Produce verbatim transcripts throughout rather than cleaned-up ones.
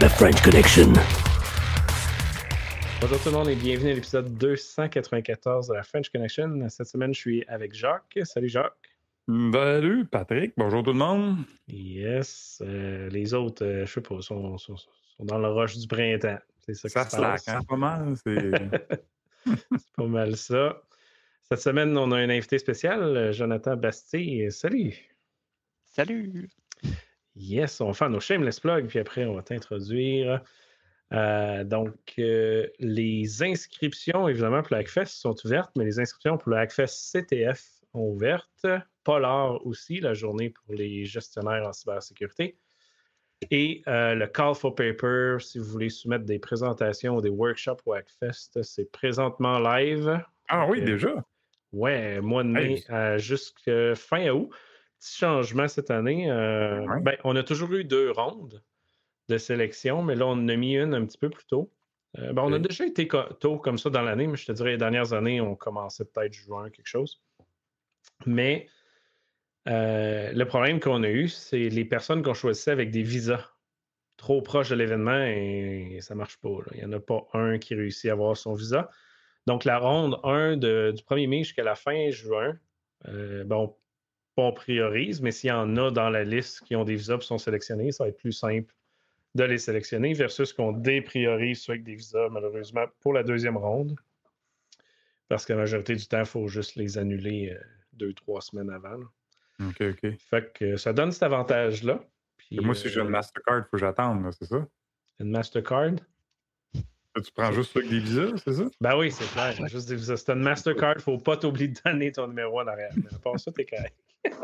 The French Connection. Bonjour tout le monde et bienvenue à l'épisode deux cent quatre-vingt-quatorze de la French Connection. Cette semaine, je suis avec Jacques. Salut Jacques. Salut Patrick, bonjour tout le monde. Yes. Euh, les autres, euh, je sais pas, sont, sont, sont dans le rush du printemps. C'est ça, Ça qui se slack, passe. hein, pas mal. C'est... c'est pas mal ça. Cette semaine, on a un invité spécial, Jonathan Bastille. Salut. Salut. Yes, on va faire nos shameless plugs, puis après, on va t'introduire. Euh, donc, euh, les inscriptions, évidemment, pour le Hackfest sont ouvertes, mais les inscriptions pour le Hackfest C T F sont ouvertes. Polar aussi, la journée pour les gestionnaires en cybersécurité. Et euh, le Call for Paper, si vous voulez soumettre des présentations ou des workshops au Hackfest, c'est présentement live. Ah oui, euh, déjà? Ouais, mois de mai Hey. euh, jusqu'à fin août. Petit changement cette année. Euh, Ouais. ben, on a toujours eu deux rondes de sélection, mais là, on en a mis une un petit peu plus tôt. Euh, ben, on a Ok. déjà été co- tôt comme ça dans l'année, mais je te dirais les dernières années, on commençait peut-être juin, quelque chose. Mais euh, le problème qu'on a eu, c'est les personnes qu'on choisissait avec des visas trop proches de l'événement et ça marche pas. Là. Il n'y en a pas un qui réussit à avoir son visa. Donc, la ronde un de- du premier mai jusqu'à la fin juin, euh, bon, pas on priorise, mais s'il y en a dans la liste qui ont des visas et sont sélectionnés, ça va être plus simple de les sélectionner versus qu'on dépriorise ceux avec des visas, malheureusement, pour la deuxième ronde. Parce que la majorité du temps, il faut juste les annuler euh, deux, trois semaines avant. là. OK, OK. Fait que ça donne cet avantage-là. Puis, Et moi, si j'ai euh, une Mastercard, il faut que j'attende, là, c'est ça? une Mastercard. Tu prends C'est- juste ceux avec des visas, c'est ça? Ben oui, c'est clair. Juste des visas. Si t'as une Mastercard, il ne faut pas t'oublier de donner ton numéro en arrière. Mais à part ça, t'es correct.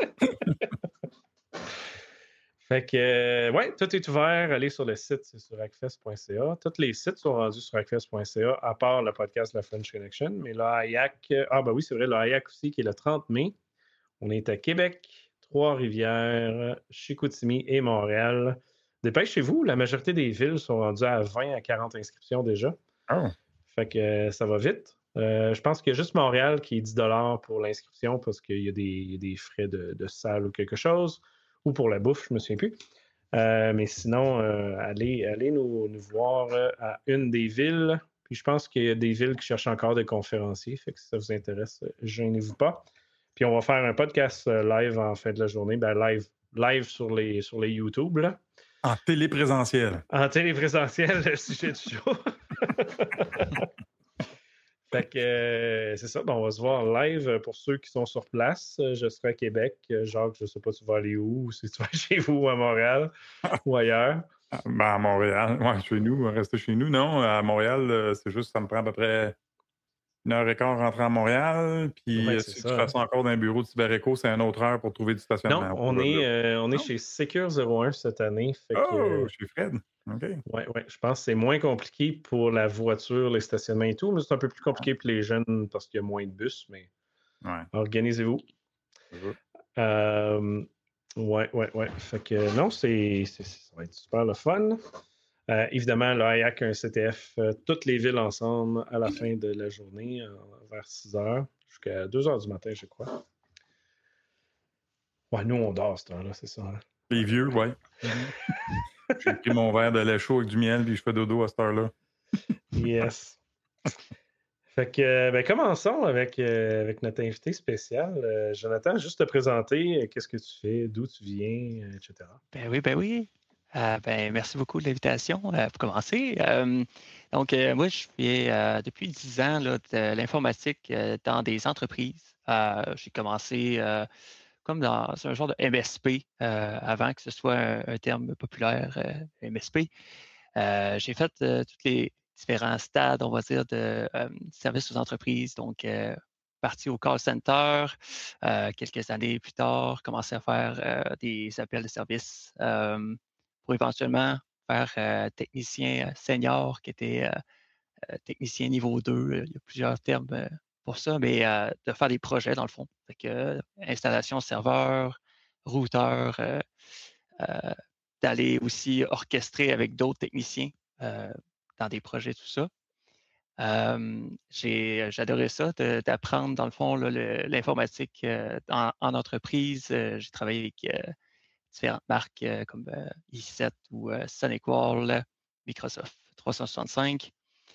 Fait que, euh, ouais, tout est ouvert. Allez sur le site, c'est sur hackfest point c a. Tous les sites sont rendus sur hackfest point c a, à part le podcast La French Connection. Mais le I A C, ah ben oui, c'est vrai, le I A C aussi, qui est le trente mai. On est à Québec, Trois-Rivières, Chicoutimi et Montréal. Dépêchez-vous, la majorité des villes sont rendues à vingt à quarante inscriptions déjà. Oh. Fait que euh, ça va vite. Euh, je pense qu'il y a juste Montréal qui est dix dollars pour l'inscription parce qu'il y a des, il y a des frais de, de salle ou quelque chose. Ou pour la bouffe, je ne me souviens plus. Euh, mais sinon, euh, allez, allez nous, nous voir euh, à une des villes. Puis je pense qu'il y a des villes qui cherchent encore des conférenciers. Fait que si ça vous intéresse, euh, gênez-vous pas. Puis on va faire un podcast euh, live en fin de la journée. Ben, live, live sur les, sur les YouTube. Là. En téléprésentiel. En téléprésentiel, le sujet du jour. Fait que euh, c'est ça, ben, on va se voir en live pour ceux qui sont sur place. Euh, Je serai à Québec. Euh, Jacques, je sais pas, tu vas aller où, ou si tu vas chez vous ou à Montréal ou ailleurs. Ah, Ben, à Montréal, ouais, chez nous, rester chez nous. Non, à Montréal, euh, c'est juste, ça me prend à peu près une heure et quart rentrer à Montréal. Puis Ouais, euh, c'est si ça, tu hein. fais ça encore dans un bureau de CyberEcho, c'est une autre heure pour trouver du stationnement. Non, on est, euh, on est Non? chez Secure zéro un cette année. Fait que, Oh, euh, chez Fred. OK. ouais, ouais, je pense que c'est moins compliqué pour la voiture, les stationnements et tout, mais c'est un peu plus compliqué pour les jeunes parce qu'il y a moins de bus, mais Ouais. organisez-vous. c'est ça. Euh, ouais, ouais, ouais. Fait que non, c'est, c'est- ça va être super le fun. Euh, évidemment, le I A C a un C T F, euh, toutes les villes ensemble à la fin de la journée, euh, vers six heures, jusqu'à deux heures du matin, je crois. Ouais, nous, on dort à cette heure-là, c'est ça. hein. Les vieux, ouais. J'ai pris mon verre de lait chaud avec du miel, puis je fais dodo à cette heure-là. Yes. Fait que, euh, ben, commençons avec, euh, avec notre invité spécial. Euh, Jonathan, juste te présenter, euh, qu'est-ce que tu fais, d'où tu viens, euh, et cetera. Ben oui, ben oui. Euh, ben, merci beaucoup de l'invitation euh, pour commencer. Euh, donc, euh, moi, je fais euh, depuis dix ans là, de l'informatique euh, dans des entreprises. Euh, j'ai commencé euh, comme dans un genre de M S P euh, avant que ce soit un, un terme populaire, euh, M S P. Euh, j'ai fait euh, tous les différents stades, on va dire, de euh, services aux entreprises. Donc, euh, parti au call center, euh, quelques années plus tard, commencé à faire euh, des appels de service euh, pour éventuellement faire euh, technicien senior, qui était euh, euh, technicien niveau deux. Il y a plusieurs termes euh, pour ça, mais euh, de faire des projets dans le fond. Fait que, euh, installation serveur, routeur, euh, euh, d'aller aussi orchestrer avec d'autres techniciens euh, dans des projets, tout ça. Euh, j'ai, j'adorais ça, de- d'apprendre dans le fond là, le- l'informatique euh, en, en entreprise. Euh, j'ai travaillé avec euh, différentes marques euh, comme euh, i sept ou euh, SonicWall Microsoft trois cent soixante-cinq.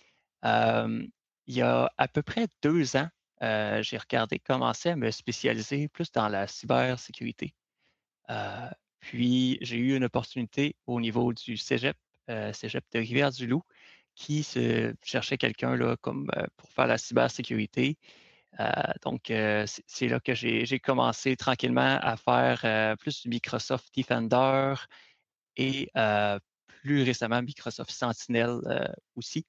Euh, il y a à peu près deux ans, euh, j'ai regardé commencer à me spécialiser plus dans la cybersécurité. Euh, puis, j'ai eu une opportunité au niveau du Cégep, euh, Cégep de Rivière-du-Loup, qui se cherchait quelqu'un là, comme euh, pour faire la cybersécurité. Euh, donc, euh, c'est c'est là que j'ai j'ai commencé tranquillement à faire euh, plus du Microsoft Defender et euh, plus récemment Microsoft Sentinel euh, aussi.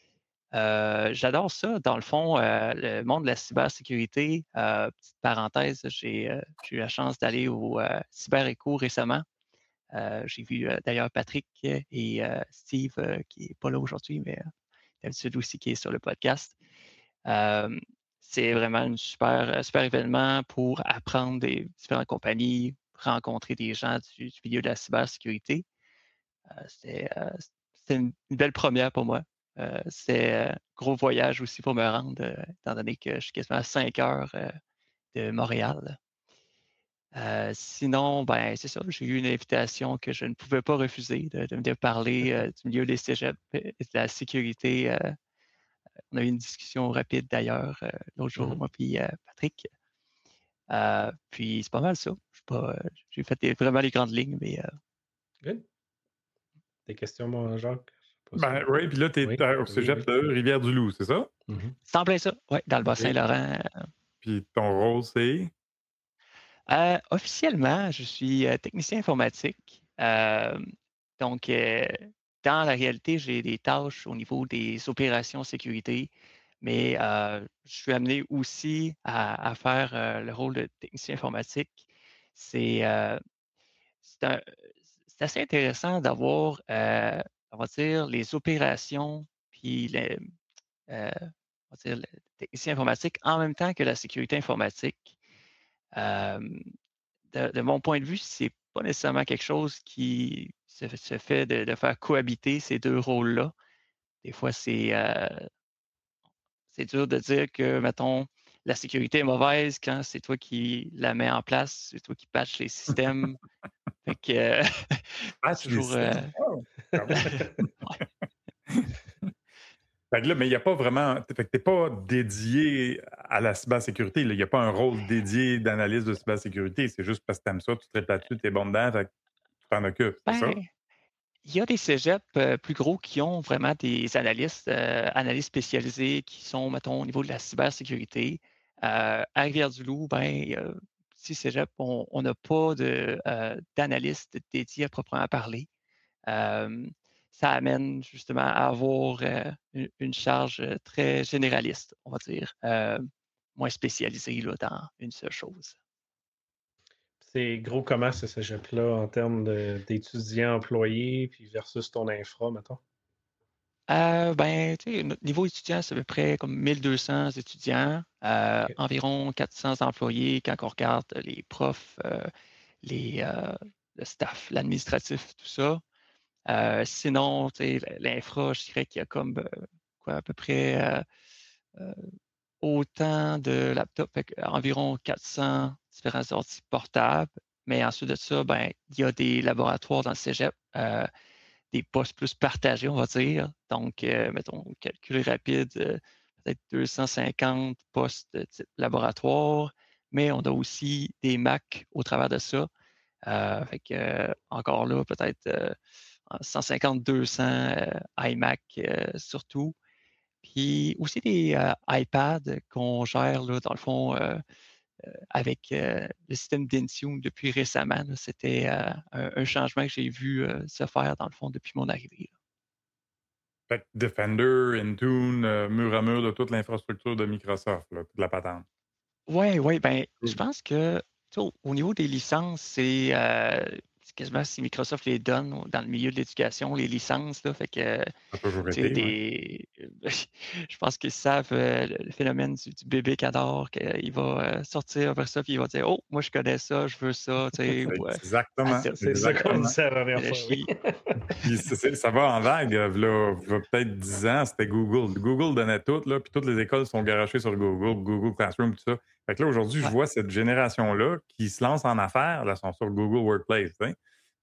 Euh, j'adore ça. Dans le fond, euh, le monde de la cybersécurité, euh, petite parenthèse, j'ai euh, j'ai eu la chance d'aller au euh, CyberEcho récemment. Euh, j'ai vu euh, d'ailleurs Patrick et euh, Steve, euh, qui n'est pas là aujourd'hui, mais euh, d'habitude aussi qui est sur le podcast. Euh, c'est vraiment un super, super événement pour apprendre des différentes compagnies, rencontrer des gens du, du milieu de la cybersécurité. Euh, c'était euh, c'était une, une belle première pour moi. Euh, c'est un gros voyage aussi pour me rendre, euh, étant donné que je suis quasiment à cinq heures euh, de Montréal. Euh, sinon, ben, c'est ça, j'ai eu une invitation que je ne pouvais pas refuser de, de venir parler euh, du milieu des cégeps et de la sécurité. Euh, on a eu une discussion rapide d'ailleurs euh, l'autre jour, Mhm. moi puis euh, Patrick. Euh, puis c'est pas mal ça. Je sais pas, euh, j'ai fait des- vraiment les grandes lignes, mais euh, Good. Des questions, mon Jacques? Je sais pas Ben si- oui, puis là, tu es Oui, au oui, cégep oui. de Rivière-du-Loup, c'est ça? Mhm. c'est en plein ça, ouais, dans le OK. Bas-Saint-Laurent. Puis ton rôle, c'est? Euh, officiellement, je suis euh, technicien informatique. Euh, donc, euh, dans la réalité, j'ai des tâches au niveau des opérations sécurité, mais euh, je suis amené aussi à, à faire euh, le rôle de technicien informatique. C'est euh, c'est un- c'est assez intéressant d'avoir, euh, on va dire, les opérations puis les, euh, on va dire, le technicien informatique en même temps que la sécurité informatique. Euh, de, de mon point de vue, c'est pas nécessairement quelque chose qui se, se fait de, de faire cohabiter ces deux rôles-là. Des fois, c'est euh, c'est dur de dire que, mettons, la sécurité est mauvaise quand c'est toi qui la mets en place, c'est toi qui patches les systèmes. Fait que euh, c'est Patch les toujours. euh, systèmes. Wow! Bravo! ouais. Fait que là, mais il n'y a pas vraiment. Fait que tu n'es pas dédié à la cybersécurité. là. Il n'y a pas un rôle dédié d'analyse de cybersécurité. C'est juste parce que tu aimes ça, tu traites là-dessus, tu es bon dedans, fait que tu t'en occupes, c'est ça? Ben, il y a des cégeps euh, plus gros qui ont vraiment des analystes, euh, analystes spécialisés qui sont, mettons, au niveau de la cybersécurité. Euh, à Rivière-du-Loup, ben, euh, petit cégep, on on n'a pas de, euh, d'analyste dédié à proprement parler. Euh, ça amène justement à avoir euh, une, une charge euh, très généraliste, on va dire, euh, moins spécialisée là, dans une seule chose. C'est gros comment ce cégep-là en termes de- d'étudiants employés puis versus ton infra, mettons? Euh, ben, tu sais, notre niveau étudiant, c'est à peu près comme mille deux cents étudiants, euh, OK. environ quatre cents employés quand on regarde les profs, euh, les, euh, le staff, l'administratif, tout ça. Euh, sinon, tu sais, l'infra, je dirais qu'il y a comme euh, quoi, à peu près euh, euh, autant de laptops, fait que environ quatre cents différents ordi portables. Mais ensuite de ça, ben, il y a des laboratoires dans le cégep. Euh, des postes plus partagés, on va dire. Donc, euh, mettons, calcul rapide, euh, peut-être deux cent cinquante postes de type laboratoire, mais on a aussi des Mac au travers de ça. Euh, fait que, euh, encore là, peut-être euh, cent cinquante deux cents euh, iMac euh, surtout. Puis aussi des euh, iPads qu'on gère, là, dans le fond, euh, avec euh, le système d'Intune depuis récemment. là. C'était euh, un, un changement que j'ai vu euh, se faire, dans le fond, depuis mon arrivée. là. Fait que Defender, Intune, euh, mur à mur de toute l'infrastructure de Microsoft, là, toute la patente. Ouais, ouais, ben, je Cool. pense que tu sais, au, au niveau des licences, c'est euh, c'est quasiment si Microsoft les donne au- dans le milieu de l'éducation, les licences, là, fait que tu Ça a toujours sais, été, oui. des je pense qu'ils savent euh, le le phénomène du, du bébé qui adore, qu'il va euh, sortir vers ça, puis il va dire Oh, moi je connais ça, je veux ça, tu sais, ou euh, Exactement, Attends, C'est ça qu'on exactement. disait la c'est dernière le fois, oui. chien. Puis c'est- c'est- ça va en vague. euh, v'là- v'là peut-être dix ans, c'était Google. Google donnait tout, là, puis toutes les écoles sont garochées sur Google, Google Classroom, tout ça. Fait que là, aujourd'hui, je Ouais, vois cette génération-là qui se lance en affaires, là, sont sur Google Workplace. tu sais.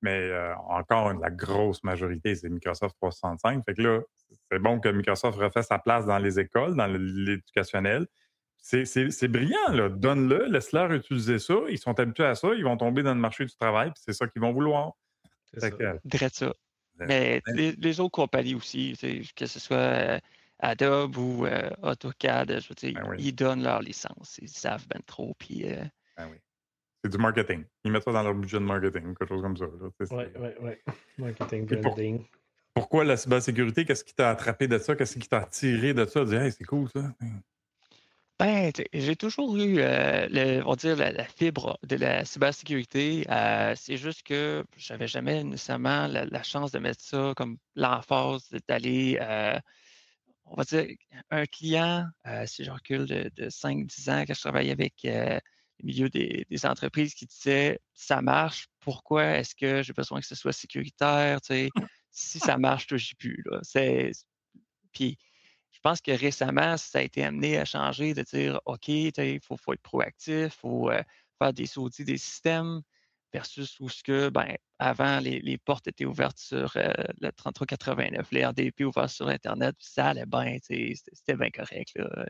Mais euh, encore, la grosse majorité, c'est Microsoft trois cent soixante-cinq. Fait que là, c'est bon que Microsoft refait sa place dans les écoles, dans l'éducationnel. C'est, c'est, c'est brillant, là. Donne-le, laisse-leur utiliser ça. Ils sont habitués à ça, ils vont tomber dans le marché du travail, puis c'est ça qu'ils vont vouloir. C'est Fait ça. que, Dirais ça. euh, Mais ben, les, les autres compagnies aussi, tu sais, que ce soit euh, Adobe ou euh, AutoCAD, je veux dire, ben oui, ils donnent leur licence. Ils savent ben trop. Puis, euh, ben oui. C'est du marketing. Ils mettent ça dans leur budget de marketing, quelque chose comme ça. Là. Tu sais, Ouais, c'est- ouais, ouais. Marketing, Puis pour- branding. pourquoi la cybersécurité? Qu'est-ce qui t'a attrapé de ça? Qu'est-ce qui t'a attiré de ça? Dire, hey, c'est cool ça. ben, tu sais, j'ai toujours eu, euh, le- on va dire, la, la fibre de la cybersécurité. Euh, c'est juste que j'avais jamais nécessairement la, la chance de mettre ça comme l'emphase d'aller, euh, on va dire, un client, euh, si je recule de, de cinq dix ans, que je travaillais avec euh, le milieu des, des entreprises qui disait ça marche, pourquoi est-ce que j'ai besoin que ce soit sécuritaire? Tu sais, si ça marche, touche plus. Là. C'est, puis, je pense que récemment, ça a été amené à changer de dire OK, il faut, faut être proactif, il faut euh, faire des audits des systèmes versus où ce que, ben, avant, les, les portes étaient ouvertes sur euh, le trente-trois quatre-vingt-neuf, les R D P ouverts sur Internet, puis ça allait bien, tu sais, c'était c'était bien correct. Là.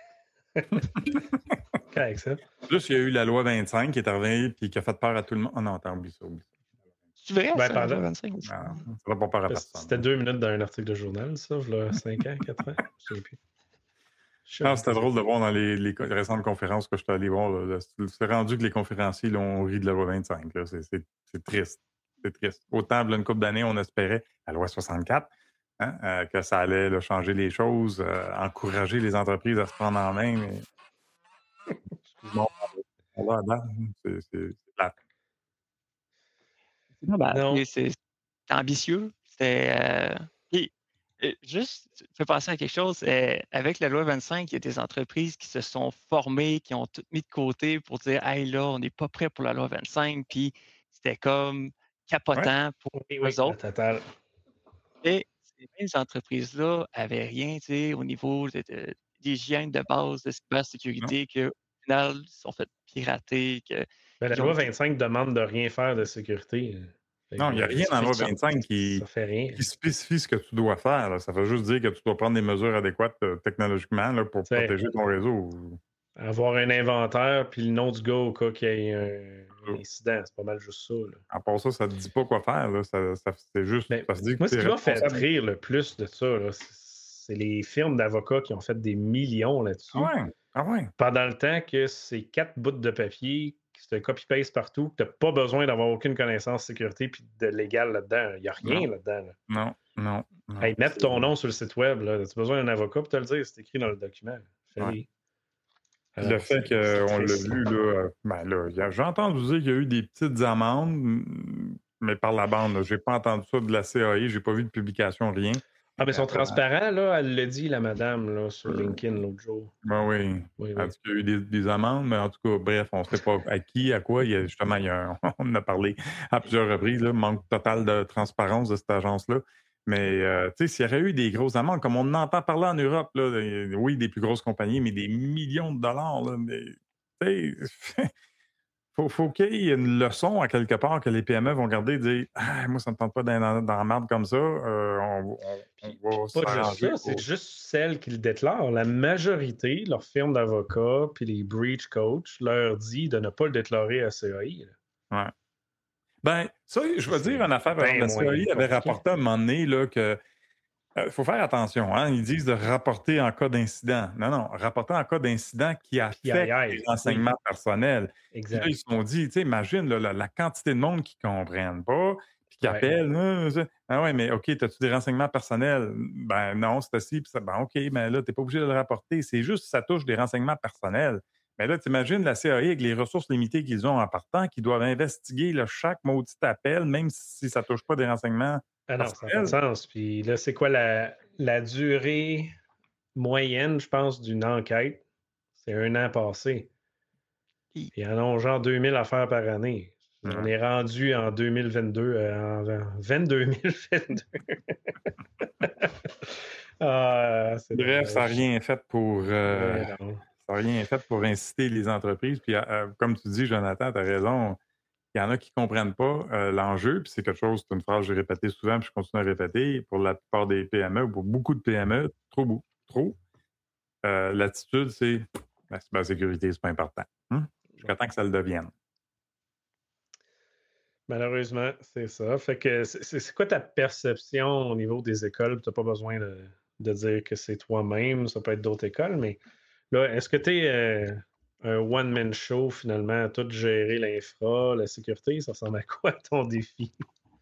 Correct, ça. Plus, il y a eu la loi vingt-cinq qui est arrivée et qui a fait peur à tout le monde. Oh non, attends, oublie ça, oublie ça. C'est vrai, Ben, ça, la pendant... loi vingt-cinq? Non, ça ne va pas peur à Parce que personne. C'était deux minutes dans un article de journal, ça, il y a cinq ans, quatre ans. Je sais plus. Je sais Non, pas. c'était drôle de voir dans les, les co- récentes conférences que je suis allé voir. là, là, c'est c'est rendu que les conférenciers l'ont ri de la loi vingt-cinq. là. C'est c'est- c'est triste. C'est triste. Autant, il y a une couple d'années, on espérait, la loi soixante-quatre, hein, euh, que ça allait là, changer les choses, euh, encourager les entreprises à se prendre en main. Mais non, là, à date, c'est c'est- c'est plate. Non, ben, Non. c'est c'est- c'est ambitieux. C'est. euh, puis, euh, juste, ça me fait penser à quelque chose. euh, avec la loi vingt-cinq, il y a des entreprises qui se sont formées, qui ont tout mis de côté pour dire hey, là, on n'est pas prêt pour la loi vingt-cinq. Puis, c'était comme Ouais, capotant pour Oui, oui, eux la autres. totale. Et ces mêmes entreprises-là n'avaient rien, tu sais, au niveau de, de- d'hygiène de base, de non, cybersécurité, qu'au final, ils se sont fait pirater, que, Ben, la qu'ils loi ont dû. vingt-cinq demande de rien faire de sécurité. Fait non, il n'y a que rien dans la loi C'est ça. vingt-cinq qui, ça fait rien. qui spécifie ce que tu dois faire. là. Ça veut juste dire que tu dois prendre des mesures adéquates euh, technologiquement là, pour T'sais, protéger ton réseau. avoir un inventaire puis le nom du gars au cas qu'il y ait un, un Ça. incident, c'est pas mal juste ça. Là. À part ça, ça ne te dit pas quoi faire. Là. Ça, ça- c'est juste, Ben, ça se dit que moi, tu ce es qui m'a fait responsable. rire le plus de ça, là, c'est c'est les firmes d'avocats qui ont fait des millions Ah là-dessus ouais, ah ouais. pendant le temps que c'est quatre bouts de papier, que c'est un copy-paste partout, que tu n'as pas besoin d'avoir aucune connaissance sécurité puis de légal là-dedans. Il n'y a rien Non, là-dedans. Là. non, non, non. Hey, mettre C'est- ton nom sur le site web, là, as-tu besoin d'un avocat pour te le dire? C'est écrit dans le document. ouais. Fais-le. Puis le Alors, fait c'est c'est qu'on l'a triste. vu, là, euh, ben là, il y a- j'ai entendu dire qu'il y a eu des petites amendes, mm, mais par la bande. Je n'ai pas entendu ça de la C A I, je n'ai pas vu de publication, rien. Ah, mais ils sont Euh, transparents, là. Elle l'a dit, la madame, là, sur euh, LinkedIn l'autre jour. ben oui. Oui, Elle oui. dit qu'il y a eu des, des amendes, mais en tout cas, bref, on ne sait pas à qui, à quoi. Il y a, justement, il y a un- on en a parlé à plusieurs reprises, là, manque total de transparence de cette agence-là. Mais euh, tu sais, s'il y aurait eu des grosses amendes, comme on entend parler en Europe, là, des- oui, des plus grosses compagnies, mais des millions de dollars, là, mais, tu sais, faut, faut qu'il y ait une leçon à quelque part que les P M E vont garder et dire ah, moi, ça ne me tente pas d'être dans, dans la merde comme ça, euh, on, on- on Puis, puis va pas juste s'arranger ça, c'est pour. juste celles qui le déclarent. La majorité, leur firme d'avocats puis les breach coach leur dit de ne pas le déclarer à C A I. là. Ouais. Ben, ça, je vais C'est dire une affaire, par exemple, bien la moins C A I avait compliqué. rapporté à un moment donné là, que il faut faire attention. Hein? Ils disent de rapporter en cas d'incident. Non, non, rapporter en cas d'incident qui affecte P I I, les oui, renseignements personnels. Puis là, exact. ils se sont dit, tu sais, imagine là, la, la quantité de monde qui ne comprennent pas, puis qui Ouais. appellent. Ah, ça- ah ouais, mais OK, as-tu des renseignements personnels? Ben non, c'est assis. Puis ça, ben OK, mais là, tu n'es pas obligé de le rapporter. C'est juste que ça touche des renseignements personnels. Mais là, tu imagines la C A I avec les ressources limitées qu'ils ont en partant, qui doivent investiguer là, chaque maudit appel, même si ça ne touche pas des renseignements Ah non, ça n'a pas de personnels. sens. Puis là, c'est quoi la, la durée moyenne, je pense, d'une enquête? C'est un an passé. Puis, Puis ils en ont genre deux mille affaires par année. On Ouais. est rendu en deux mille vingt-deux, euh, en vingt-deux mille vingt-deux. Ah, c'est Bref, ça n'a dommage. rien fait pour. euh, Mais non. Ça n'a rien fait pour inciter les entreprises. Puis, euh, comme tu dis, Jonathan, tu as raison. Il y en a qui ne comprennent pas euh, l'enjeu, puis c'est quelque chose, c'est une phrase que j'ai répétée souvent, puis je continue à répéter. Pour la plupart des P M E, ou pour beaucoup de P M E, trop, beau- trop, euh, l'attitude, c'est la cybersécurité, c'est pas important. Hum? Jusqu'à temps que ça le devienne. Malheureusement, c'est ça. Fait que c'est c'est- c'est quoi ta perception au niveau des écoles? Tu n'as pas besoin de, de dire que c'est toi-même, ça peut être d'autres écoles, mais là, est-ce que tu es un one-man show finalement, à tout gérer l'infra, la sécurité? Ça ressemble à quoi ton défi?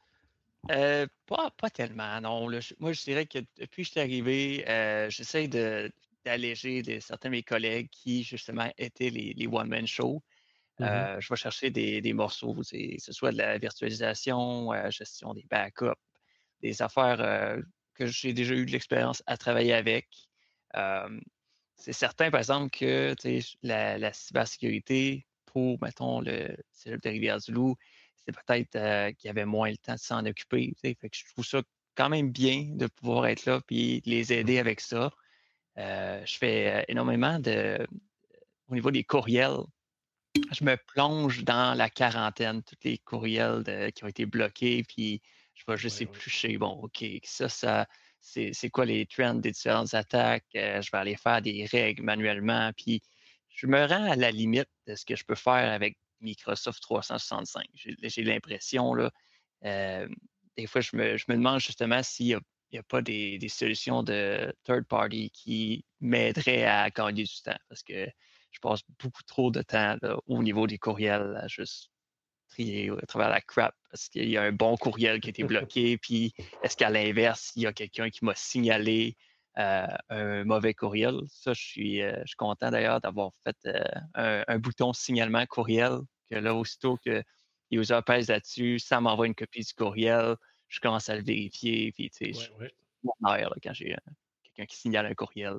Euh, pas, pas tellement, non. Là. Je- moi, je dirais que depuis que je suis arrivé, euh, j'essaie de, d'alléger de certains de mes collègues qui, justement, étaient les, les one-man shows. Mhm. Euh, je vais chercher des, des morceaux, tu sais, que ce soit de la virtualisation, euh, gestion des backups, des affaires euh, que j'ai déjà eu de l'expérience à travailler avec. Euh, c'est certain, par exemple, que tu sais, la, la cybersécurité pour, mettons, le cégep de Rivière-du-Loup, c'est peut-être euh, qu'il y avait moins le temps de s'en occuper. Tu sais. Fait que je trouve ça quand même bien de pouvoir être là et les aider avec ça. Euh, je fais euh, énormément de, au niveau des courriels, je me plonge dans la quarantaine, tous les courriels de- qui ont été bloqués, puis je vais juste Ouais, ouais. éplucher. Bon, OK, ça, ça, c'est c'est quoi les trends des différentes attaques? Euh, je vais aller faire des règles manuellement, puis je me rends à la limite de ce que je peux faire avec Microsoft trois cent soixante-cinq. J'ai j'ai l'impression, là, euh, des fois, je me, je me demande justement s'il n'y a, il y a pas des, des solutions de third party qui m'aideraient à gagner du temps, parce que je passe beaucoup trop de temps là, au niveau des courriels à juste trier à travers la crap parce qu'il y a un bon courriel qui a été bloqué, puis est-ce qu'à l'inverse, il y a quelqu'un qui m'a signalé euh, un mauvais courriel? Ça, je suis, euh, je suis content d'ailleurs d'avoir fait euh, un, un bouton signalement courriel, que là, aussitôt que les users pèsent là-dessus, ça m'envoie une copie du courriel, je commence à le vérifier, puis tu sais, Ouais, je ouais. mon air, là, quand j'ai euh, quelqu'un qui signale un courriel.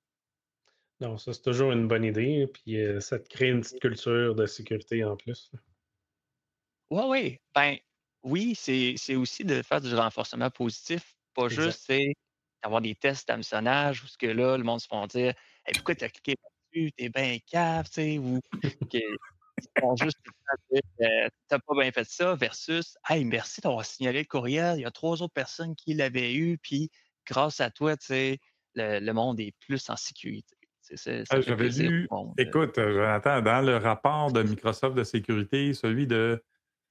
Non, ça, c'est toujours une bonne idée. Puis euh, ça te crée une petite culture de sécurité en plus. Oui, oui. Ben, oui, c'est c'est aussi de faire du renforcement positif, pas Exact. juste, c'est d'avoir des tests d'hameçonnage où ce que là, le monde se font dire: «Hey, pourquoi tu as cliqué là-dessus? Tu es bien cave», tu sais, ou qu'ils font juste tout le temps dire, heu: «Tu pas bien fait ça» versus: «Hey, merci d'avoir signalé le courriel, il y a trois autres personnes qui l'avaient eu, puis grâce à toi, tu sais, le le monde est plus en sécurité». Tu sais, ça Ah, ça fait j'avais plaisir lu, au monde, heu. écoute, euh, Jonathan, dans le rapport de Microsoft de sécurité, celui de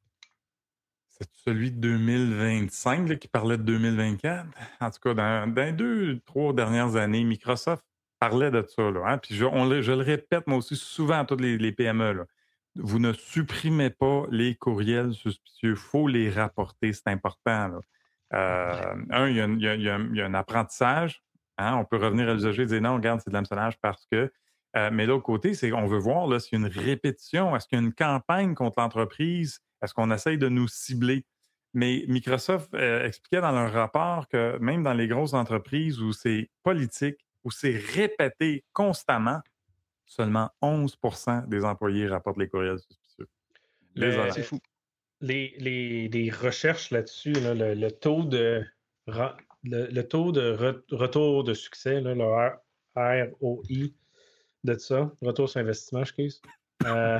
c'est celui de deux mille vingt-cinq là, qui parlait de deux mille vingt-quatre. En tout cas, dans, dans les deux, trois dernières années, Microsoft parlait de ça. Là, hein. Puis je, on le, je le répète, moi aussi, souvent à tous les, les P M E. Là. Vous ne supprimez pas les courriels suspicieux. Il faut les rapporter. C'est important. Là. Ouais. Euh, un, il y, a, un- il y a- il y a un il y a un apprentissage. Hein. On peut revenir à l'usager et dire non, regarde, c'est de l'hameçonnage parce que. Euh, mais l'autre côté, c'est qu'on veut voir là, s'il y a une répétition. Est-ce qu'il y a une campagne contre l'entreprise? Est-ce qu'on essaye de nous cibler? Mais Microsoft euh, expliquait dans leur rapport que même dans les grosses entreprises où c'est politique, où c'est répété constamment, seulement onze pour cent des employés rapportent les courriels suspicieux. Désolant. C'est Le, fou. les, les, les recherches là-dessus, là, le, le taux de re- le, le taux de re- retour de succès, là, le R- ROI de ça, retour sur investissement, excuse, euh,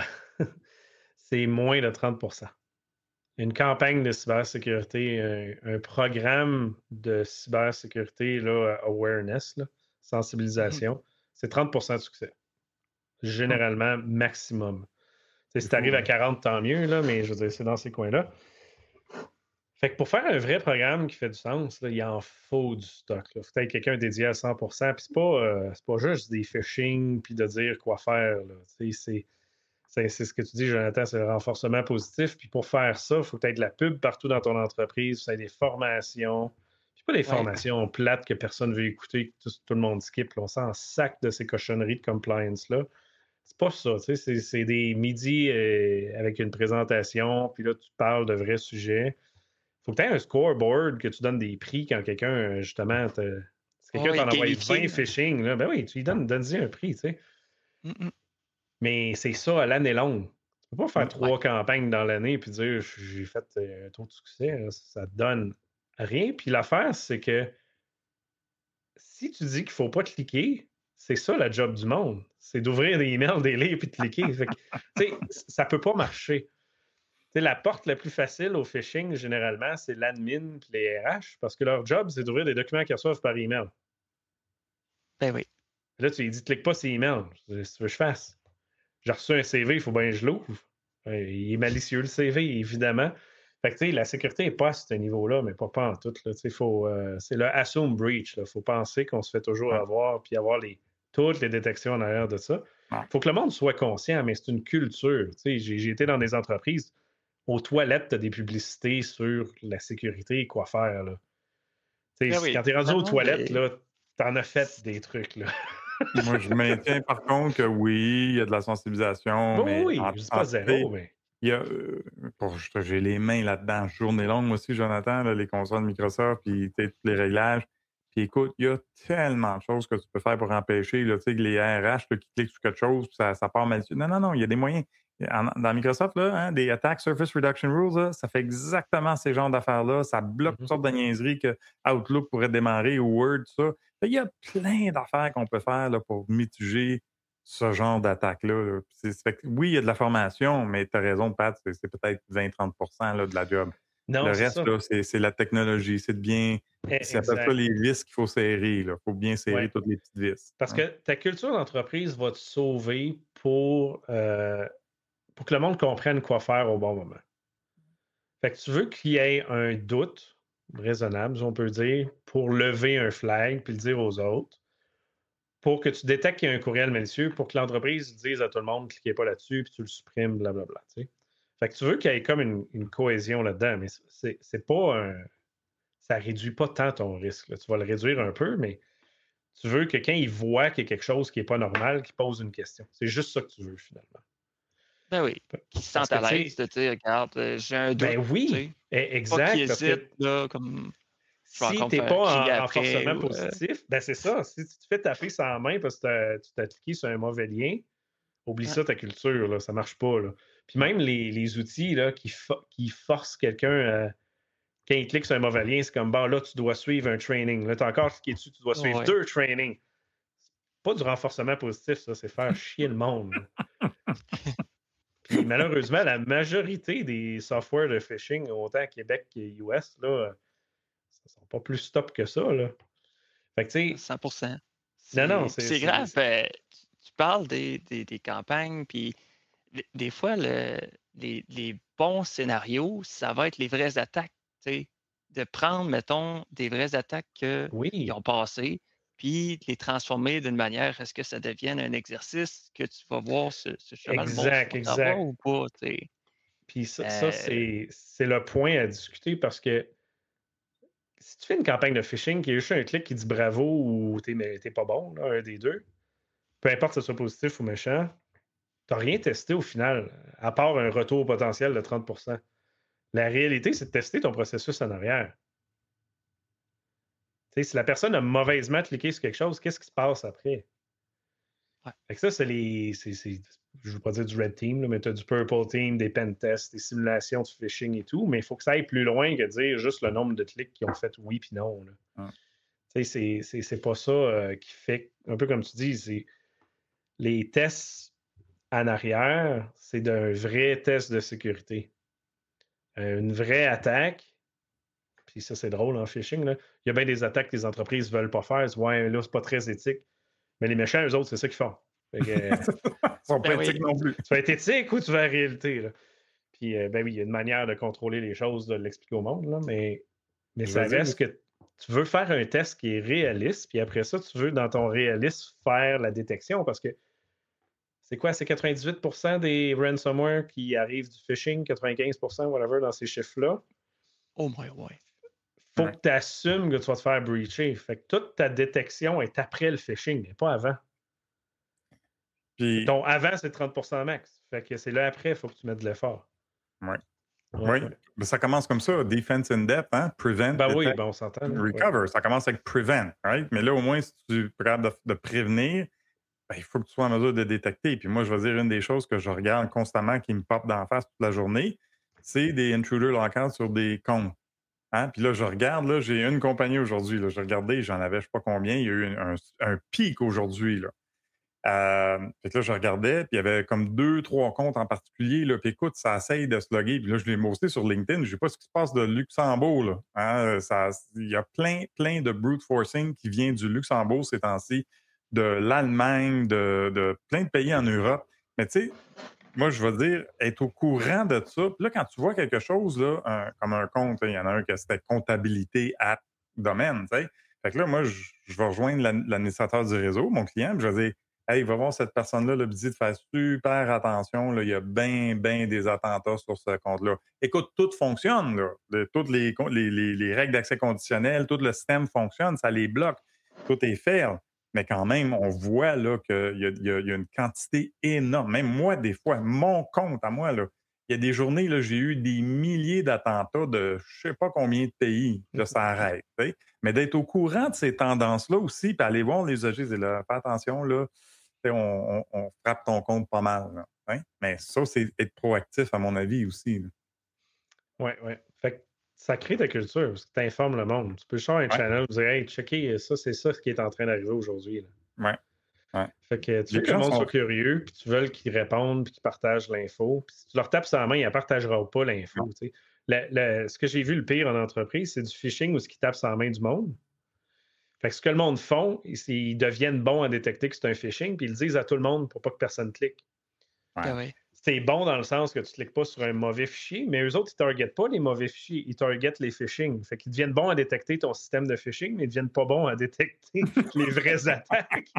c'est moins de trente pour cent. Une campagne de cybersécurité, un, un programme de cybersécurité, là, awareness, là, Mmh. sensibilisation, c'est trente pour cent de succès. Hum, Généralement, maximum. Tu sais, c'est si tu fou, arrives à hein? quarante, tant mieux, là, mais je veux dire, c'est dans ces coins-là. Fait que pour faire un vrai programme qui fait du sens, là, il en faut du stock. Il faut peut-être quelqu'un dédié à cent pour cent. Puis c'est pas, euh, c'est pas juste des phishing puis de dire quoi faire. Là. Tu sais, C'est, c'est, c'est ce que tu dis, Jonathan, c'est le renforcement positif. Puis pour faire ça, il faut peut-être de la pub partout dans ton entreprise, il faut des formations. Puis pas des Ouais. formations plates que personne ne veut écouter, que tout, tout le monde skip. Là. On s'en sac de ces cochonneries de compliance-là. C'est pas ça, tu sais, c'est, c'est des midis euh, avec une présentation, puis là, tu parles de vrais sujets. Faut que tu aies un scoreboard, que tu donnes des prix quand quelqu'un, euh, justement, te... si Ouais, quelqu'un ouais, t'en envoie gamifié, vingt là. phishing, là, ben oui, tu lui donnes, donnes-y un prix, tu sais. Mmh mh. Mais c'est ça à l'année longue. Tu peux pas faire Hum, Ouais. trois campagnes dans l'année puis dire j'ai fait euh, un taux de succès, là, ça donne rien. Puis l'affaire, c'est que si tu dis qu'il faut pas cliquer, c'est ça la job du monde. C'est d'ouvrir des emails, des livres puis de cliquer. Fait que, tu sais, ça peut pas marcher. sais, la porte la plus facile au phishing, généralement, c'est l'admin et les R H, parce que leur job, c'est d'ouvrir des documents qu'ils reçoivent par email. Ben oui. Là, tu lui dis, clique pas sur email. Qu'est-ce que tu veux que je fasse? J'ai reçu un C V, il faut bien que je l'ouvre. Euh, Il est malicieux, le C V, évidemment. Fait que, tu sais, la sécurité n'est pas à ce niveau-là, mais pas, pas en tout. Là. Tu sais, faut, euh, c'est le assume breach. Il faut penser qu'on se fait toujours Ouais. avoir, puis avoir les, toutes les détections en arrière de ça. Ouais. Il faut que le monde soit conscient, mais c'est une culture. Tu sais, j'ai, j'ai été dans des entreprises, aux toilettes, tu as des publicités sur la sécurité et quoi faire. Là. Tu Ben sais, oui, quand tu es rendu tout le aux monde toilettes, est. là, tu en as fait des trucs. Là. Moi, je maintiens par contre que oui, il y a de la sensibilisation, Bon, mais oui, en, je dis en- pas tu sais, zéro, mais. il y a, euh, pour- je- j'ai les mains là-dedans, journée longue, moi aussi, Jonathan, là, les consoles de Microsoft, puis tu sais, tous les réglages. Puis écoute, il y a tellement de choses que tu peux faire pour empêcher, là, tu sais, que les R H là, qui cliquent sur quelque chose, puis ça, ça part mal dessus. Non, non, non, il y a des moyens. En- dans Microsoft, là, hein, des Attack Surface Reduction Rules, là, ça fait exactement ces genres d'affaires-là. Ça bloque Mhm. toutes sortes de niaiseries que Outlook pourrait démarrer ou Word, tout ça. Il y a plein d'affaires qu'on peut faire là, pour mitiger ce genre d'attaque-là. Là. C'est- c'est fait que oui, il y a de la formation, mais tu as raison, Pat, c'est, c'est peut-être vingt à trente là, de la job. Non, Le c'est reste, ça. là, c'est, c'est la technologie. C'est de bien. Eh, C'est appelle ça Exact. les vis qu'il faut serrer. Il faut bien serrer Ouais. toutes les petites vis. Parce hein. que ta culture d'entreprise va te sauver pour, euh, pour que le monde comprenne quoi faire au bon moment. Fait que tu veux qu'il y ait un doute raisonnable, si on peut dire, pour lever un flag puis le dire aux autres, pour que tu détectes qu'il y a un courriel malicieux, pour que l'entreprise dise à tout le monde, cliquez pas là-dessus, puis tu le supprimes, blablabla. Tu sais. Fait que tu veux qu'il y ait comme une, une cohésion là-dedans, mais c'est, c'est pas un. Ça réduit pas tant ton risque. Là. Tu vas le réduire un peu, mais tu veux que quand il voit qu'il y a quelque chose qui n'est pas normal, qu'il pose une question. C'est juste ça que tu veux, finalement. Ben oui. Qui se Parce sentent que, à tu l'aise sais, de dire, regarde, euh, j'ai un doute, ben tu oui, sais. e- Pas qu'ils exact, parce hésitent, que là, comme je vais si encore tu me n'es faire crier pas en après. renforcement Ou, euh, positif, ben c'est ça. Si tu te fais taper sans main parce que t'as- tu t'as cliqué sur un mauvais lien, oublie ouais, ça, ta culture, là, ça ne marche pas. Là. Puis Ouais. même les, les outils là, qui, fo- qui forcent quelqu'un à. Quand il clique sur un mauvais lien, c'est comme, bon, là, tu dois suivre un training. Là, tu as encore cliqué dessus, tu dois suivre ouais. deux trainings. Pas du renforcement positif, ça, c'est faire chier le monde. Là. Puis malheureusement, la majorité des softwares de phishing, autant à Québec qu'U S, là, ne sont pas plus stop que ça. Là. Fait que, tu sais, cent pour cent. non, non, C'est, puis c'est. c'est c'est- grave. c'est- euh, tu, tu parles des, des, des campagnes, puis des des fois, le- les, les bons scénarios, ça va être les vraies attaques. Tu sais. De prendre, mettons, des vraies attaques qu'ils Oui, ont passées, puis de les transformer d'une manière à ce que ça devienne un exercice que tu vas voir ce, ce chemin le monde exact, va t'avoir exact. ou pas. Tu sais. Puis ça, ça, Euh, c'est c'est le point à discuter parce que si tu fais une campagne de phishing qui est juste un clic qui dit bravo ou t'es, mais t'es pas bon, là, un des deux, peu importe que ce soit positif ou méchant, t'as rien testé au final, à part un retour potentiel de trente pour cent. La réalité, c'est de tester ton processus en arrière. Tu sais, si la personne a mauvaisement cliqué sur quelque chose, qu'est-ce qui se passe après? ouais. Fait que ça, c'est les. c'est- c'est- je ne veux pas dire du Red Team, là, mais tu as du Purple Team, des pen tests, des simulations de phishing et tout, mais il faut que ça aille plus loin que dire juste le nombre de clics qui ont fait oui puis non. Là. Ouais. Tu sais, c'est- c'est c'est pas ça euh, qui fait. Un peu comme tu dis, c'est les tests en arrière, c'est d'un vrai test de sécurité. Euh, une vraie attaque, puis ça, c'est drôle en phishing, là. Il y a bien des attaques que les entreprises ne veulent pas faire. Ils disent, ouais, là, c'est pas très éthique. Mais les méchants, eux autres, c'est ça qu'ils font. Fait que, euh, Ils sont pas Ben éthiques oui. non plus. tu vas être éthique ou tu vas la réalité. Là. Puis, euh, ben oui, il y a une manière de contrôler les choses, de l'expliquer au monde, là, mais, mais Je ça veux dire, reste que tu veux faire un test qui est réaliste, puis après ça, tu veux, dans ton réalisme, faire la détection parce que c'est quoi? C'est quatre-vingt-dix-huit pour cent des ransomware qui arrivent du phishing, quatre-vingt-quinze pour cent, whatever, dans ces chiffres-là. Oh my ouais. Faut Ouais. que tu assumes que tu vas te faire breacher. Fait que toute ta détection est après le phishing, mais pas avant. Puis, Ton avant, c'est trente pour cent max. Fait que c'est là après, il faut que tu mettes de l'effort. ouais. Ouais, Oui, ouais. mais ça commence comme ça, defense in depth, hein? Prevent, Ben oui, detect, ben on s'entend. Là. Ouais. recover. Ça commence avec prevent, right? Mais là, au moins, si tu es capable de, de prévenir, ben, il faut que tu sois en mesure de détecter. Puis moi, je vais dire une des choses que je regarde constamment qui me pop d'en face toute la journée, c'est des intruder lockouts sur des comptes. Hein? Puis là, je regarde, là, j'ai une compagnie aujourd'hui, là, je regardais, j'en avais je ne sais pas combien, il y a eu un, un pic aujourd'hui. Là. Euh, fait que là, je regardais, puis il y avait comme deux, trois comptes en particulier. Là, puis écoute, ça essaye de se loguer. Puis là, je l'ai posté sur LinkedIn. Je ne sais pas ce qui se passe de Luxembourg. Là. Hein, ça, il y a plein, plein de brute forcing qui vient du Luxembourg ces temps-ci, de l'Allemagne, de, de plein de pays en Europe. Mais tu sais, moi, je veux dire, être au courant de ça. Puis là, quand tu vois quelque chose, là, un- comme un compte, il y en a un que c'était comptabilité à domaine, tu sais. Fait que là, moi, je, je vais rejoindre l'ad- l'administrateur du réseau, mon client, puis je vais dire, hey, va voir cette personne-là, le dit de faire super attention, là, il y a bien, bien des attentats sur ce compte-là. Écoute, tout fonctionne, là. Le- toutes les, con- les, les- les règles d'accès conditionnel, tout le système fonctionne, ça les bloque. Tout est fait. Mais quand même, on voit là qu'il y a, il y a- il y a une quantité énorme. Même moi, des fois, mon compte à moi, là, il y a des journées, là, j'ai eu des milliers d'attentats de je ne sais pas combien de pays. Là, ça arrête. Tu sais. Mais d'être au courant de ces tendances-là aussi, puis aller voir les O G, c'est là, fais attention, là, tu sais, on, on- on frappe ton compte pas mal. Là, hein. Mais ça, c'est être proactif, à mon avis, aussi. Là. Oui, oui. Fait que ça crée ta culture, parce que tu informes le monde. Tu peux changer un Ouais, channel, dire, hey, checker, ça, c'est ça ce qui est en train d'arriver aujourd'hui. Là. ouais, ouais. Fait que tu veux Les que le gens monde sont. soit curieux, puis tu veux qu'ils répondent, puis qu'ils partagent l'info. Puis si tu leur tapes sur la main, ils ne partageront pas Non. l'info. tu sais. La- la- ce que j'ai vu le pire en entreprise, c'est du phishing où ils tapent sur la main du monde. Fait que ce que le monde font, c'est ils deviennent bons à détecter que c'est un phishing, puis ils le disent à tout le monde pour pas que personne clique. Ah Ouais. oui. C'est bon dans le sens que tu ne cliques pas sur un mauvais fichier, mais eux autres, ils ne targetent pas les mauvais fichiers, ils targetent les phishing. Fait qu'ils deviennent bons à détecter ton système de phishing, mais ils ne deviennent pas bons à détecter les vraies attaques.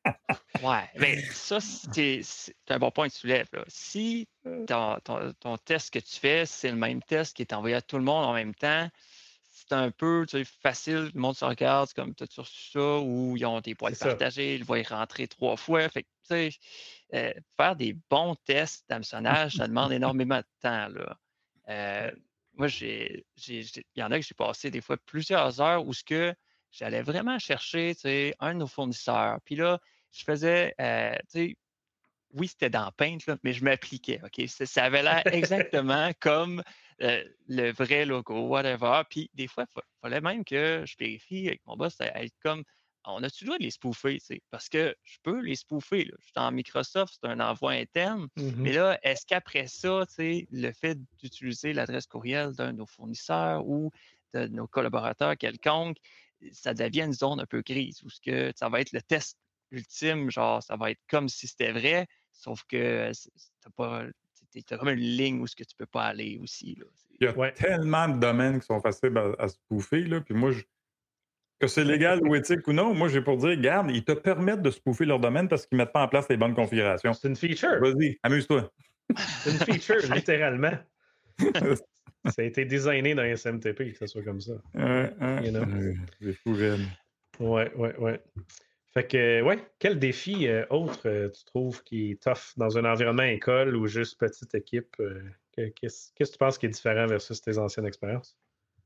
Ouais, mais ça, c'est c'est un bon point que tu soulèves, là. Si ton, ton- ton test que tu fais, c'est le même test qui est envoyé à tout le monde en même temps, c'est un peu tu sais, facile, le monde se regarde, c'est comme t'as-tu reçu ça, ou ils ont des C'est boîtes ça. partagées, ils vont y rentrer trois fois. Fait que, tu sais, euh, faire des bons tests d'hameçonnage, ça demande énormément de temps, là. Euh, Ouais. moi, j'ai, j'ai- j'ai- il y en a que j'ai passé des fois plusieurs heures où ce que j'allais vraiment chercher, tu sais, un de nos fournisseurs. Puis là, je faisais, euh, tu sais, oui, c'était dans Paint, là, mais je m'appliquais, OK? Ça, ça avait l'air exactement comme euh, le vrai logo, whatever. Puis des fois, il fallait même que je vérifie avec mon boss, à être comme, on a-tu le droit de les spoofer, tu sais? Parce que je peux les spoofer, là. Je suis en Microsoft, c'est un envoi interne. Mais Mhm. là, est-ce qu'après ça, tu sais, le fait d'utiliser l'adresse courriel d'un de nos fournisseurs ou de nos collaborateurs quelconques, ça devient une zone un peu grise où ce que ça va être le test ultime, genre, ça va être comme si c'était vrai, sauf que c'est- c'est- t'as pas, t'es- t'as comme une ligne où ce que tu peux pas aller aussi, là. C'est- Il y a Ouais. tellement de domaines qui sont faciles à, à se bouffer, là. Puis moi, je, que c'est légal ou éthique ou non, moi, j'ai pour dire, regarde, ils te permettent de spoofer leur domaine parce qu'ils mettent pas en place les bonnes configurations. C'est une feature. Vas-y, amuse-toi. C'est une feature, littéralement. Ça a été designé dans S M T P que ça soit comme ça. Ouais, ouais, You know? ouais, c'est fou, raide. Ouais, ouais, ouais. Fait que, ouais, quel défi euh, autre euh, tu trouves qui est tough dans un environnement école ou juste petite équipe? euh, que- qu'est-ce, qu'est-ce que tu penses qui est différent versus tes anciennes expériences?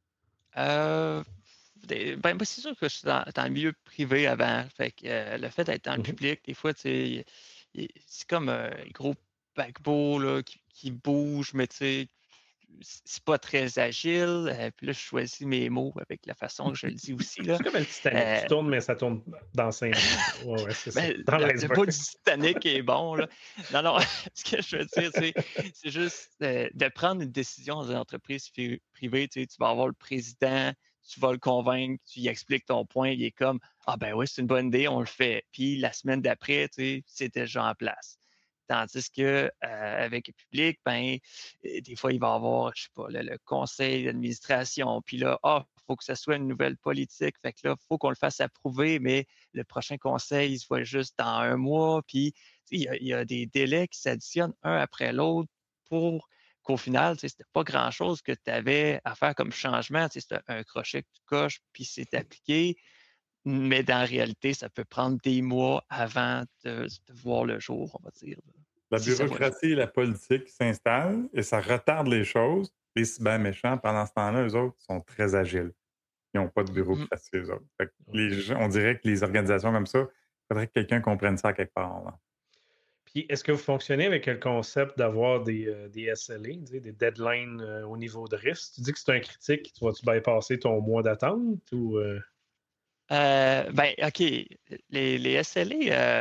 Euh, des- ben, moi, c'est sûr que je suis dans, dans le milieu privé avant. Fait que euh, le fait d'être dans le Mhm. public, des fois, tu sais, il- c'est comme un gros paquebot là, qui, qui bouge, mais tu sais, c'est c'est pas très agile. Euh, puis là, je choisis mes mots avec la façon que je le dis aussi, là. C'est comme le Titanic. Tu Euh, tournes, mais ça tourne dans cinq minutes. Ouais, ouais, c'est ça. Ben, Dans le le bout l'iceberg. du Titanic est bon, là. Non, non, ce que je veux dire, c'est c'est juste, heu, de prendre une décision dans une entreprise fi privée, tu sais, tu vas avoir le président, tu vas le convaincre, tu lui expliques ton point, il est comme: «Ah ben oui, c'est une bonne idée, on le fait». Puis la semaine d'après, tu sais, c'est déjà en place. Tandis que, heu, avec le public, ben, heu, des fois, il va y avoir, je sais pas, le le conseil d'administration, puis là: «Ah, il faut que ça soit une nouvelle politique, fait que là, il faut qu'on le fasse approuver, mais le prochain conseil, il se voit juste dans un mois». Puis, tu sais, il y a, il y a des délais qui s'additionnent un après l'autre pour qu'au final, tu sais, c'était pas grand-chose que tu avais à faire comme changement. Tu sais, c'est un crochet que tu coches, puis c'est appliqué. Mais dans la réalité, ça peut prendre des mois avant de, de voir le jour, on va dire. là. La Si ça voit le jour. bureaucratie et la politique s'installent et ça retarde les choses. Les cyber méchants, pendant ce temps-là, eux autres, sont très agiles. Ils n'ont pas de Mhm. bureaucratie, eux autres. Fait que Ouais. les gens- on dirait que les organisations comme ça, il faudrait que quelqu'un comprenne ça à quelque part. Là. Puis, est-ce que vous fonctionnez avec le concept d'avoir des, euh, des S L A, tu sais, des deadlines euh, au niveau de risque? Tu dis que c'est un critique, tu vas-tu bypasser ton mois d'attente ou. euh, Euh, ben, OK. Les, les S L A, euh,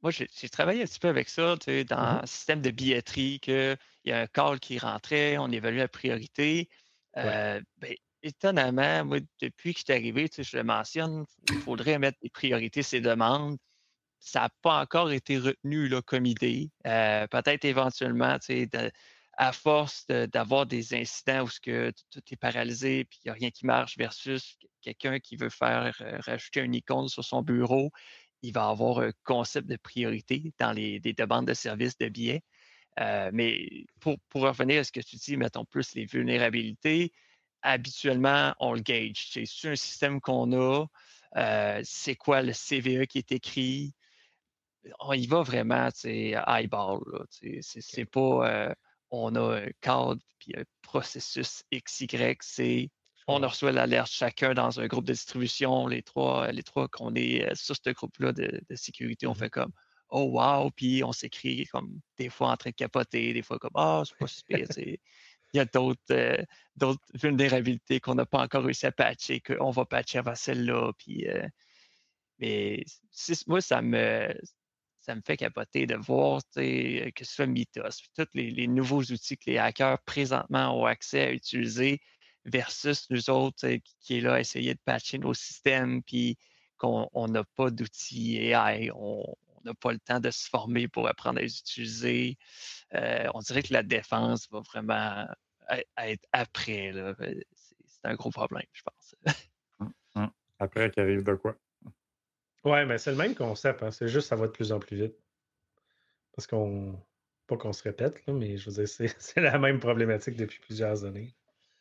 moi, j'ai j'ai travaillé un petit peu avec ça, tu sais, dans Mhm. le système de billetterie, qu'il y a un call qui rentrait, on évalue la priorité. Ouais. Euh, ben, étonnamment, moi, depuis que je suis arrivé, tu sais, je le mentionne, il faudrait mettre des priorités, ces demandes. Ça n'a pas encore été retenu là, comme idée. Euh, peut-être éventuellement, tu sais, de- à force de- d'avoir des incidents où ce que t- tout est paralysé puis il n'y a rien qui marche versus quelqu'un qui veut faire euh, rajouter une icône sur son bureau, il va avoir un concept de priorité dans les, des demandes de services de billets. Euh, mais pour, pour revenir à ce que tu dis, mettons plus les vulnérabilités, habituellement, on le gauge. C'est c'est un système qu'on a, euh, c'est quoi le C V E qui est écrit, on y va vraiment, tu sais, eyeball, là, tu sais, c'est c'est pas, euh, on a un cadre puis un processus X Y, c'est Je on comprends. reçoit l'alerte chacun dans un groupe de distribution, les trois, les trois qu'on est euh, sur ce groupe-là de, de sécurité, on Mhm. fait comme oh wow, puis on s'écrit comme des fois en train de capoter, des fois comme ah, c'est pas si pire, tu sais. Il y a d'autres euh, d'autres vulnérabilités qu'on n'a pas encore réussi à patcher, qu'on va patcher avant celle-là, puis euh, mais c'est- moi, ça me, ça me fait capoter de voir, tu sais, que ce soit Mythos, puis tous les, les nouveaux outils que les hackers présentement ont accès à utiliser versus nous autres, tu sais, qui, qui est là à essayer de patcher nos systèmes, puis qu'on on n'a pas d'outils A I, on on n'a pas le temps de se former pour apprendre à les utiliser. Euh, on dirait que la défense va vraiment être être après, là. C'est c'est un gros problème, je pense. Hum, hum. Après qu'il arrive de quoi? Ouais, mais c'est le même concept, hein. C'est juste ça va de plus en plus vite. Parce qu'on. Pas qu'on se répète, là, mais je veux dire, c'est c'est la même problématique depuis plusieurs années.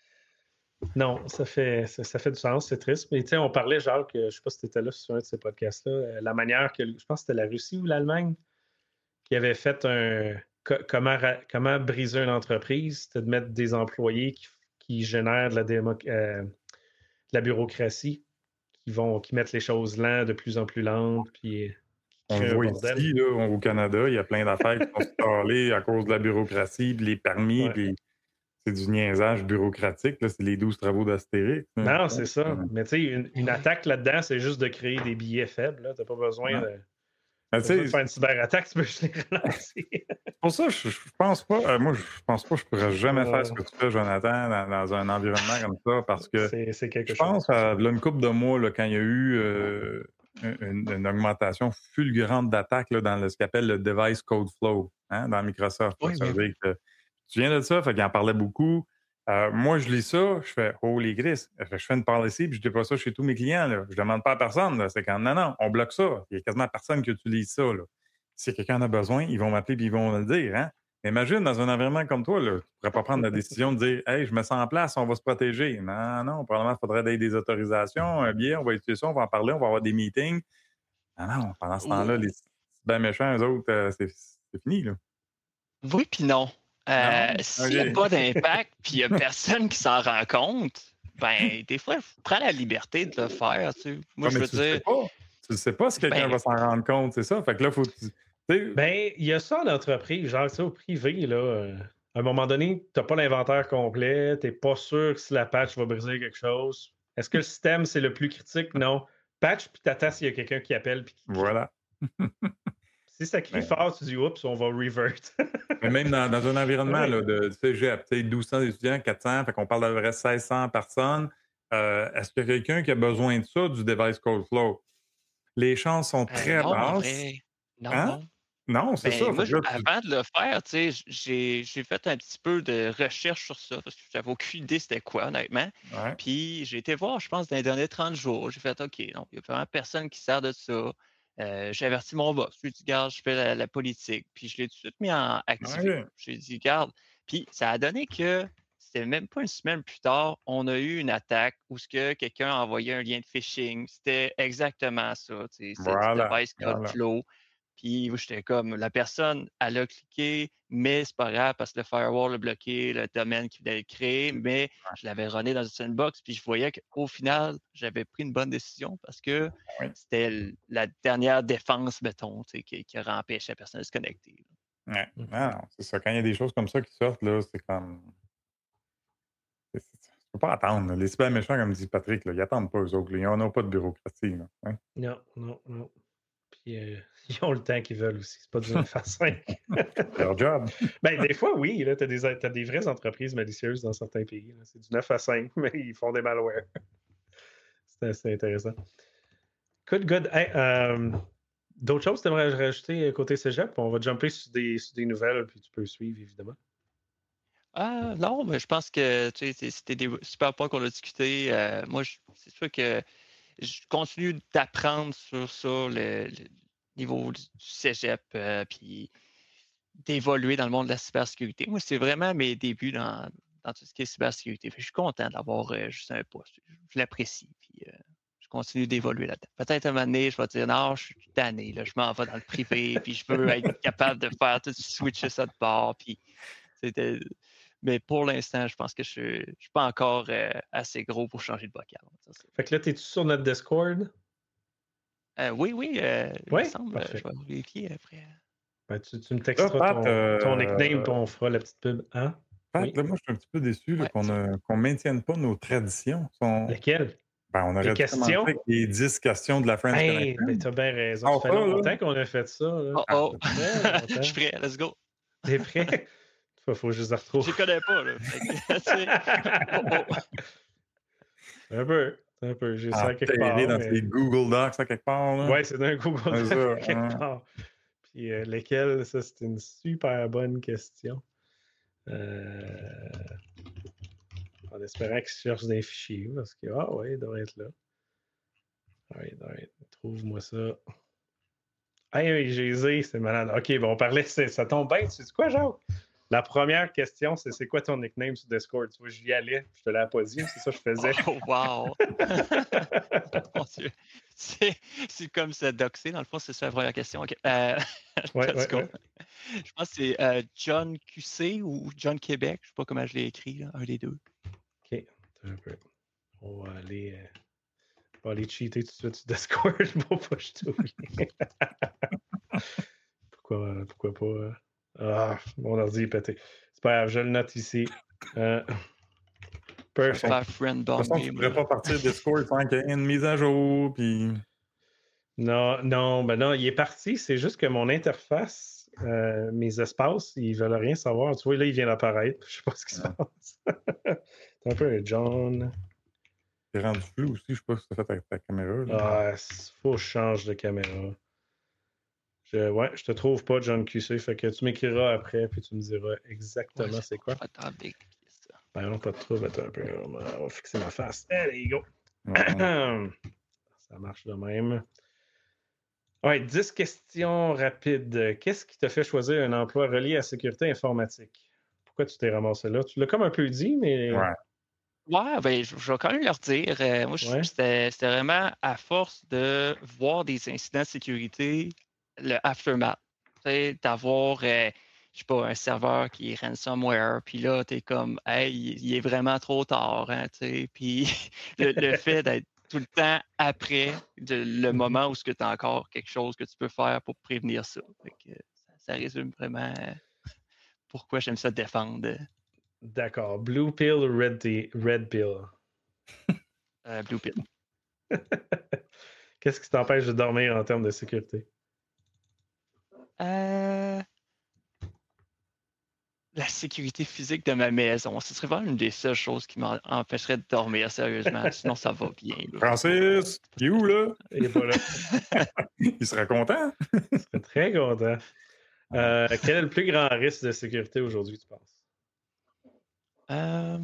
Non, ça fait, ça, ça fait du sens, c'est triste. Mais tu sais, on parlait, Jacques, euh, je sais pas si tu étais là sur un de ces podcasts-là, euh, la manière que, je pense que c'était la Russie ou l'Allemagne qui avait fait un. co- comment, ra- comment briser une entreprise, c'était de mettre des employés qui, qui génèrent de la, démo- euh, de la bureaucratie, qui vont, qui mettent les choses lentes, de plus en plus lentes, puis euh, qui On le créent un voit bordel. ici, là, au Canada, il y a plein d'affaires qui sont installées à cause de la bureaucratie, puis les permis, Ouais. puis c'est du niaisage bureaucratique. Là, c'est les douze travaux d'Astérix. Là. Non, c'est ça. Euh, Mais tu sais, une, une Ouais. attaque là-dedans, c'est juste de créer des billets faibles. Tu n'as pas besoin ouais. de. Mais Pas tu besoin de sais, faire une cyberattaque, tu peux juste les relancer. c'est pour ça, je, je pense pas, euh, moi, je pense pas que je pourrais jamais faire ce Euh, que tu fais, Jonathan, dans, dans un environnement comme ça, parce que c'est c'est quelque je chose. pense à là, une couple de mois, là, quand il y a eu euh, une, une augmentation fulgurante d'attaques là, dans le- ce qu'on appelle le device code flow hein, dans Microsoft. Là. Oui, Ça oui, veut oui. dire que tu viens de ça, fait qu'il en parlait beaucoup. Euh, moi, je lis ça, je fais Holy Chris, je fais une policy, puis je dis pas ça chez tous mes clients. Là. Je demande pas à personne. là. C'est quand non, non, on bloque ça. Il y a quasiment personne qui utilise ça. Là. Si quelqu'un en a besoin, ils vont m'appeler et ils vont le dire. Hein? Imagine dans un environnement comme toi, là, tu ne pourrais pas prendre la décision de dire Hey, je me sens en place, on va se protéger. Non, non, probablement, il faudrait des autorisations, un billet, on va étudier ça, on va en parler, on va avoir des meetings. Non, non, pendant ce temps-là, les ben méchants, eux autres, euh, c'est c'est fini. Là. Oui, puis non. Non? Euh, s'il n'y a OK. pas d'impact, puis il n'y a personne qui s'en rend compte, ben, des fois, prends la liberté de le faire. Tu sais. Moi, Ouais, je mais veux tu ne le sais dire, pas. Tu ne sais pas si quelqu'un ben, va s'en rendre compte, c'est ça. Fait que là, faut que tu. tu sais, Ben, il y a ça en entreprise, genre, tu sais, au privé, là. euh, à un moment donné, tu n'as pas l'inventaire complet, tu n'es pas sûr que si la patch va briser quelque chose. Est-ce que le système, c'est le plus critique? Non. Patch, puis t'attends s'il y a quelqu'un qui appelle puis qui crie. voilà. Si ça crie Mais, fort, tu dis oups, on va revert. mais même dans, dans un Ben environnement oui. là, de cégep, tu sais, douze cents étudiants, quatre cents, fait qu'on parle d'à peu près seize cents personnes. Euh, Est-ce qu'il y a quelqu'un qui a besoin de ça, du device code flow? Les chances sont euh, très non, en basses. vrai, non, Hein? non. Non, c'est Ben, ça. moi, Fait que j- là, tu... avant de le faire, tu sais, j- j'ai j'ai fait un petit peu de recherche sur ça parce que j'avais aucune idée c'était quoi, honnêtement. Ouais, Puis j'ai été voir, je pense, dans les derniers trente jours. J'ai fait OK, non, il n'y a vraiment personne qui sert de ça. Euh, j'ai averti mon boss. Je lui ai dit, garde, je fais la, la politique. Puis je l'ai tout de suite mis en activé. ouais, J'ai dit, garde. Puis ça a donné que c'était même pas une semaine plus tard, on a eu une attaque où ce que quelqu'un a envoyé un lien de phishing. C'était exactement ça. Tu sais, c'est du voilà, device code voilà. flow. Puis moi, j'étais comme, la personne, elle a cliqué, mais c'est pas grave parce que le firewall a bloqué le domaine qu'il voulait créer, mais je l'avais runné dans une sandbox, puis je voyais qu'au final, j'avais pris une bonne décision parce que Oui. c'était l- la dernière défense, mettons, tu sais, qui, qui aurait empêché la personne de se connecter. Ouais. Mhm. Non, non, c'est ça. Quand il y a des choses comme ça qui sortent, là, c'est comme. c'est- c'est- Tu peux pas attendre. là. Les super méchants, comme dit Patrick, là, ils attendent pas eux autres. là. Ils n'ont pas de bureaucratie. Là, hein. Non, non, non. Puis euh, ils ont le temps qu'ils veulent aussi. C'est pas du neuf à cinq. Leur job. Ben, des fois, oui. Tu as des, t'as des vraies entreprises malicieuses dans certains pays. là. C'est du neuf à cinq, mais ils font des malwares. C'est assez intéressant. Good, good. Hey, euh, d'autres choses que tu aimerais rajouter côté cégep? On va jumper sur des, sur des nouvelles, puis tu peux suivre, évidemment. Ah, non, mais je pense que tu sais, c'est- c'était des super points qu'on a discuté. Euh, moi, je- c'est sûr que je continue d'apprendre sur ça, le, le niveau du du cégep, euh, puis d'évoluer dans le monde de la cybersécurité. Moi, c'est vraiment mes débuts dans, dans tout ce qui est cybersécurité. Fait que je suis content d'avoir euh, juste un poste. Je l'apprécie, puis euh, je continue d'évoluer là-dedans. Peut-être un moment donné, je vais dire non, je suis tanné, là, je m'en vais dans le privé, puis je veux être capable de faire tout switcher ça de bord, puis c'était. Mais pour l'instant, je pense que je ne suis pas encore euh, assez gros pour changer de bocal. Ça, c'est- Fait que là, t'es-tu sur notre Discord? Euh, oui, oui, euh, il me Oui, semble. euh, parfait. Je vais vérifier après. Ben, tu, tu me Là, texteras Pat, ton, ton nickname, euh, puis on fera la petite pub. Hein? Pat, Oui. là, moi, je suis un petit peu déçu là, Ouais, qu'on c'est- ne qu'on maintienne pas nos traditions. Sont- Lequel? Ben, on Les aurait dû commencer questions? avec les dix questions de la French Hey, Connection. ben t'as bien raison. Ça Sors fait ça, là. longtemps qu'on a fait ça. Là. Oh Ah, oh! Ça fait Je longtemps. suis prêt, let's go. T'es prêt? Faut, faut juste les Je retrouver. les connais pas, là. Fait que, tu sais, oh oh. Un peu. Un peu. J'ai ça quelque enterré part. dans Mais... ces Google Docs à quelque part. Là. Ouais, c'est d'un Google C'est Doc ça, quelque hein. part. Puis euh, lesquels, ça, c'est une super bonne question. Euh... En espérant qu'ils cherchent des fichiers. Parce que, ah ouais, il devrait être là. Ouais, ouais, trouve-moi ça. Hey, oui, j'ai les c'est malade. OK, bon, on parlait, c'est- ça tombe bien. Tu sais quoi, Jacques? La première question, c'est c'est quoi ton nickname sur Discord? Tu vois, j'y allais, je te l'ai pas dit, c'est ça que je faisais. Oh, wow! Mon Dieu. C'est c'est comme se doxer, dans le fond, c'est ça la première question. OK. Euh, Ouais, let's ouais, go. ouais. Je pense que c'est euh, John Q C ou John Québec. Je sais pas comment je l'ai écrit, là, un des deux. OK, attends un peu. On va aller, euh, on va aller cheater tout de suite sur Discord pour pas que je t'oublie. pourquoi, pourquoi pas? euh? Ah, mon ordi est pété. C'est pas grave, je le note ici. Euh, Je vais me perfect. faire friend De toute façon, bomber, tu ne moi, pourrais pas là. partir de Discord sans qu'il y ait une mise à jour. Puis... Non, non, ben non, il est parti. C'est juste que mon interface, euh, mes espaces, ils veulent rien savoir. Tu vois, là, il vient d'apparaître. Je sais pas ce qui se Ouais. passe. C'est un peu un John. T'es rendu flou aussi, je sais pas si t'as fait avec ta caméra. Là. Ah, faut que je change de caméra. Je, ouais, je te trouve pas, John Q C. Fait que tu m'écriras après, puis tu me diras Ouais, exactement c'est c'est bon, quoi. je vais attendre vérifier ça. Ben non, pas de trouble. Attends un peu. On va, on va fixer ma face. Allez, go. Ouais. Ça marche de même. Ouais, dix questions rapides. Qu'est-ce qui t'a fait choisir un emploi relié à la sécurité informatique? Pourquoi tu t'es ramassé là? Tu l'as comme un peu dit, mais. Ouais. Ouais, ben, je, je vais quand même leur dire. euh, moi, je- Ouais. c'était c'était vraiment à force de voir des incidents de sécurité, le aftermath. Tu sais, d'avoir, euh, je sais pas, un serveur qui est ransomware, puis là, tu es comme, hey, il, il est vraiment trop tard, hein, tu sais. Puis le, le fait d'être tout le temps après de, le Mhm. moment où tu as encore quelque chose que tu peux faire pour prévenir ça. Fait que ça, ça résume vraiment euh, pourquoi j'aime ça défendre D'accord. Blue pill ou red, tea- red pill? euh, Blue Pill. Qu'est-ce qui t'empêche de dormir en termes de sécurité? Euh, La sécurité physique de ma maison, ce serait vraiment une des seules choses qui m'empêcherait de dormir, sérieusement. Sinon, ça va bien. Là. Francis, il est où là? Il est pas là. Il serait content. Je serais très content. Euh, quel est le plus grand risque de sécurité aujourd'hui, tu penses? Euh,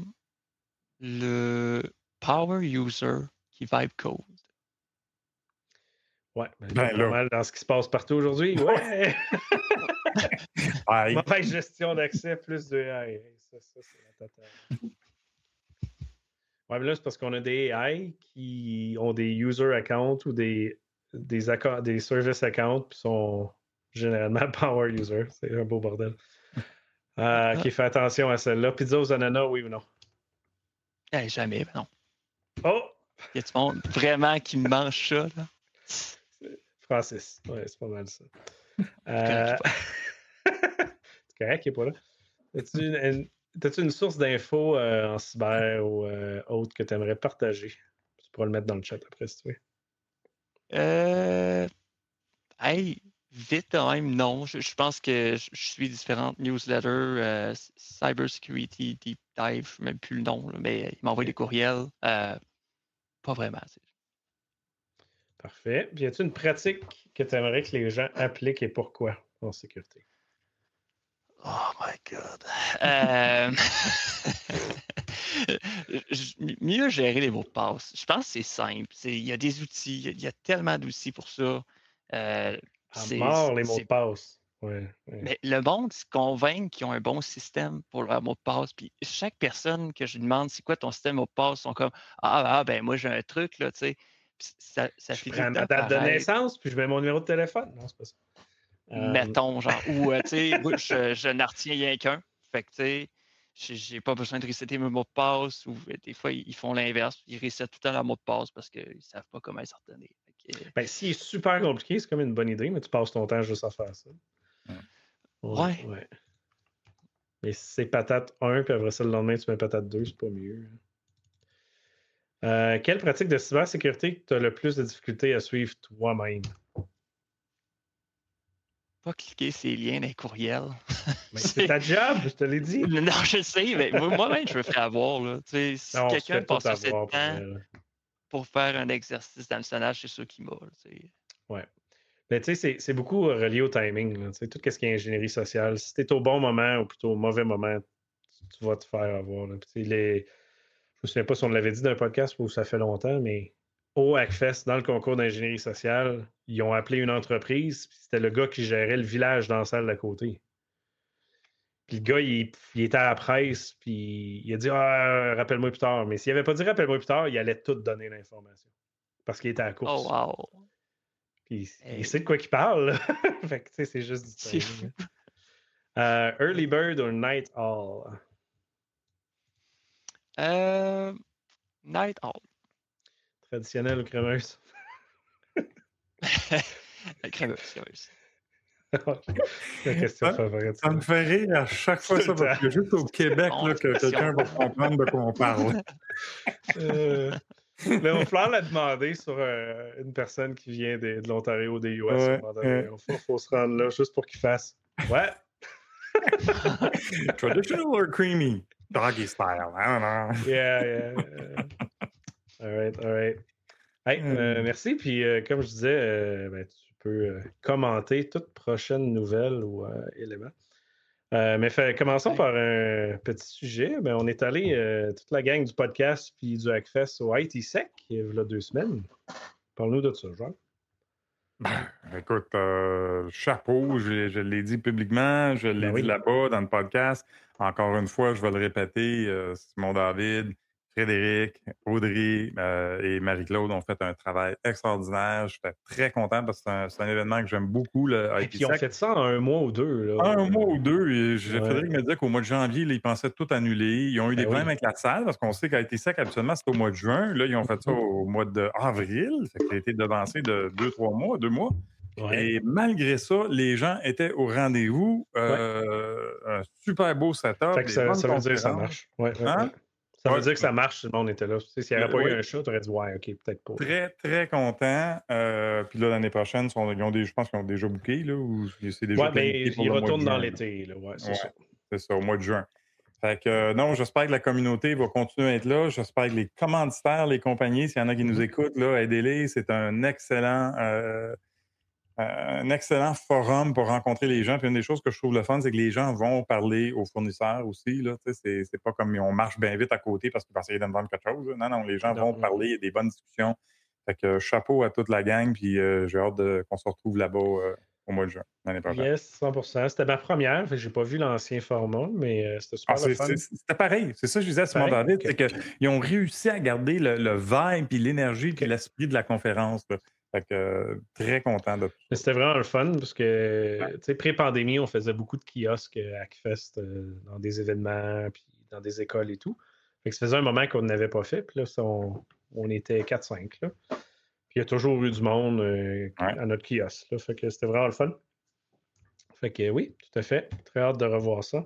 le power user qui vibe code. Ouais, ben, Ben pas là. mal dans ce qui se passe partout aujourd'hui. Ouais! Aïe. Mauvaise gestion d'accès, plus de A I. Ça, ça c'est la totale. Ouais, mais là, c'est parce qu'on a des A I qui ont des user accounts ou des, des, acco- des service accounts qui sont généralement power user. C'est un beau bordel. Euh, qui fait attention à celle-là. Pizza aux ananas, oui ou non? Eh, jamais, ben non. Oh! Il y a du monde vraiment qui mange ça. Là. Francis. Ouais, c'est pas mal ça. C'est correct, Euh... c'est correct qu'il n'est pas là. As-tu une, une, t'as-tu une source d'infos euh, en cyber ou euh, autre que tu aimerais partager? Tu pourras le mettre dans le chat après si tu veux. Euh, Hey, vite quand même, non. Je, je pense que je, je suis différentes newsletters, euh, Cybersecurity Deep Dive, je ne sais même plus le nom, là, mais il m'envoie OK. des courriels. euh, pas vraiment. c'est- Parfait. Puis, y a-t-il une pratique que tu aimerais que les gens appliquent et pourquoi en sécurité? Oh my God. Euh, je- Mieux gérer les mots de passe. Je pense que c'est simple. C'est- Il y a des outils, il y a, il y a tellement d'outils pour ça. Euh, À c'est, mort, les mots de c'est- passe. Ouais, ouais. Mais le monde se convainc qu'ils ont un bon système pour leur mot de passe. Puis chaque personne que je demande c'est quoi ton système mot de passe, sont comme Ah, ah ben moi j'ai un truc, là, tu sais. Puis ça, ça Je finit tout le prends ma temps date de pareil. naissance, puis je mets mon numéro de téléphone. Non, c'est pas ça. Euh, Mettons, genre, ou euh, tu sais, moi je, je n'en retiens rien qu'un. Fait que tu sais, j'ai j'ai pas besoin de resetter mes mots de passe. Ou euh, des fois, ils ils font l'inverse. Ils resettent tout le temps leur mot de passe parce qu'ils savent pas comment s'en retenir. Fait que, ben, s'il est super compliqué, c'est comme une bonne idée, mais tu passes ton temps juste à faire ça. Ouais. Ouais, ouais. ouais. Mais si c'est patate un, puis après ça, le lendemain, tu mets patate deux, c'est pas mieux. Euh, quelle pratique de cybersécurité tu as le plus de difficultés à suivre toi-même? Pas cliquer ces liens dans les courriels. Mais c'est ta job, je te l'ai dit. Non, je sais, mais moi- moi-même, je me fais avoir. Là. Tu sais, si Non, on se quelqu'un fait tout passe assez de avoir pour temps vrai, là. pour faire un exercice d'hameçonnage, c'est sûr qu'il m'a. là, tu sais. Ouais. Mais tu sais, c'est- c'est beaucoup euh, relié au timing. Là. Tu sais, tout ce qui est ingénierie sociale. Si tu es au bon moment ou plutôt au mauvais moment, tu, tu vas te faire avoir. Là. Puis, tu sais, les... Je me souviens pas si on l'avait dit dans un podcast où ça fait longtemps, mais au Hackfest, dans le concours d'ingénierie sociale, ils ont appelé une entreprise, puis c'était le gars qui gérait le village dans la salle d'à côté. Puis le gars, il, il était à la presse, puis il a dit ah, rappelle-moi plus tard. Mais s'il avait pas dit rappelle-moi plus tard, il allait tout donner l'information. Parce qu'il était à la Oh, course. wow. Puis il sait de Hey, quoi qu'il parle. Là. Fait que tu sais, c'est juste du c'est fou. timing. Euh, early Bird ou Night Owl? Euh, Night Owl. Traditionnel ou crémeuse? Crémeuse, crémeuse. La question Ça, favorite. ça Ça. me fait rire à chaque fois Tout ça, le parce temps. que juste au Québec, Bon, là, que quelqu'un va comprendre de quoi on parle. Euh, mais on va falloir la demander sur euh, une personne qui vient de, de l'Ontario ou des U S à un Ouais, moment donné. ouais. Il faut, faut se rendre là juste pour qu'il fasse. Ouais. Traditional or creamy? Doggy style. I don't know. Yeah, yeah. yeah. All right, all right. Hey, euh, Hmm. merci. Puis, euh, comme je disais, euh, ben, tu peux euh, commenter toute prochaine nouvelle ou euh, élément. Euh, mais fait, commençons Ouais. par un petit sujet. Ben, on est allé, euh, toute la gang du podcast puis du Hackfest au I T Sec il y a deux semaines. Parle-nous de ça, Jean. Ben, écoute, euh, chapeau, je, je l'ai dit publiquement, je l'ai Ben dit oui. là-bas dans le podcast. Encore une fois, je vais le répéter, euh, Simon David, Frédéric, Audrey euh, et Marie-Claude ont fait un travail extraordinaire. J'étais très content parce que c'est un, c'est un événement que j'aime beaucoup, le Et puis, ils ont I T Sec. fait ça en un mois ou deux. Là. Un mois ou deux, et je- Ouais. Frédéric me disait qu'au mois de janvier, là, ils pensaient tout annuler. Ils ont eu des Ben problèmes oui. avec la salle parce qu'on sait qu'à I T Sec, habituellement, c'est au mois de juin. Là, ils ont fait ça Mhm. au mois d'avril. Ça a été devancé de deux, trois mois, deux mois. Ouais. Et malgré ça, les gens étaient au rendez-vous. Ouais. Euh, un super beau setup, Fait que des ça, bonnes ça veut dire que ça conférences. marche. Ouais, ouais, Hein? ouais. Ça veut Ouais, dire que ça marche si le monde était là. Tu sais, s'il n'y le- avait pas eu oui, un chat, tu aurais dit ouais, ok, peut-être pas. Là. très, très content. Euh, puis là, l'année prochaine, ils sont- ils ont des, je pense qu'ils ont déjà booké, là, ou c'est déjà Ouais, mais planifié pour il le mois de retourne dans juin. l'été. Là. Ouais, c'est Ouais, ça. c'est ça, au mois de juin. Fait que euh, non, j'espère que la communauté va continuer à être là. J'espère que les commanditaires, les compagnies, s'il y en a qui nous Mhm. écoutent, là, aidez-les. C'est un excellent, euh, un excellent forum pour rencontrer les gens. Puis une des choses que je trouve le fun, c'est que les gens vont parler aux fournisseurs aussi. Là. Tu sais, C'est, c'est pas comme on marche bien vite à côté parce qu'ils vont essayer de me vendre quelque chose. là. Non, non, les gens Non, vont non. parler, il y a des bonnes discussions. Fait que euh, chapeau à toute la gang, puis euh, j'ai hâte de, qu'on se retrouve là-bas euh, au mois de juin, l'année prochaine. Yes, cent pour cent. C'était ma première. Je n'ai pas vu l'ancien format, mais euh, c'était Ah, super le c'est, fun. c'est, c'était pareil. C'est ça que je disais à Simon Pareil? David, Ok. c'est qu'ils ont réussi à garder le, le vibe, puis l'énergie, puis Ok. l'esprit de la conférence. Là. Fait que euh, très content de tout Mais ça. c'était vraiment le fun parce Ouais. que, tu sais, pré-pandémie, on faisait beaucoup de kiosques à Hackfest euh, dans des événements, puis dans des écoles et tout. Fait que ça faisait un moment qu'on n'avait pas fait, puis là, ça, on, on était quatre cinq. Là. Puis il y a toujours eu du monde euh, Ouais. à notre kiosque. Là. Fait que c'était vraiment le fun. Fait que oui, tout à fait. Très hâte de revoir ça.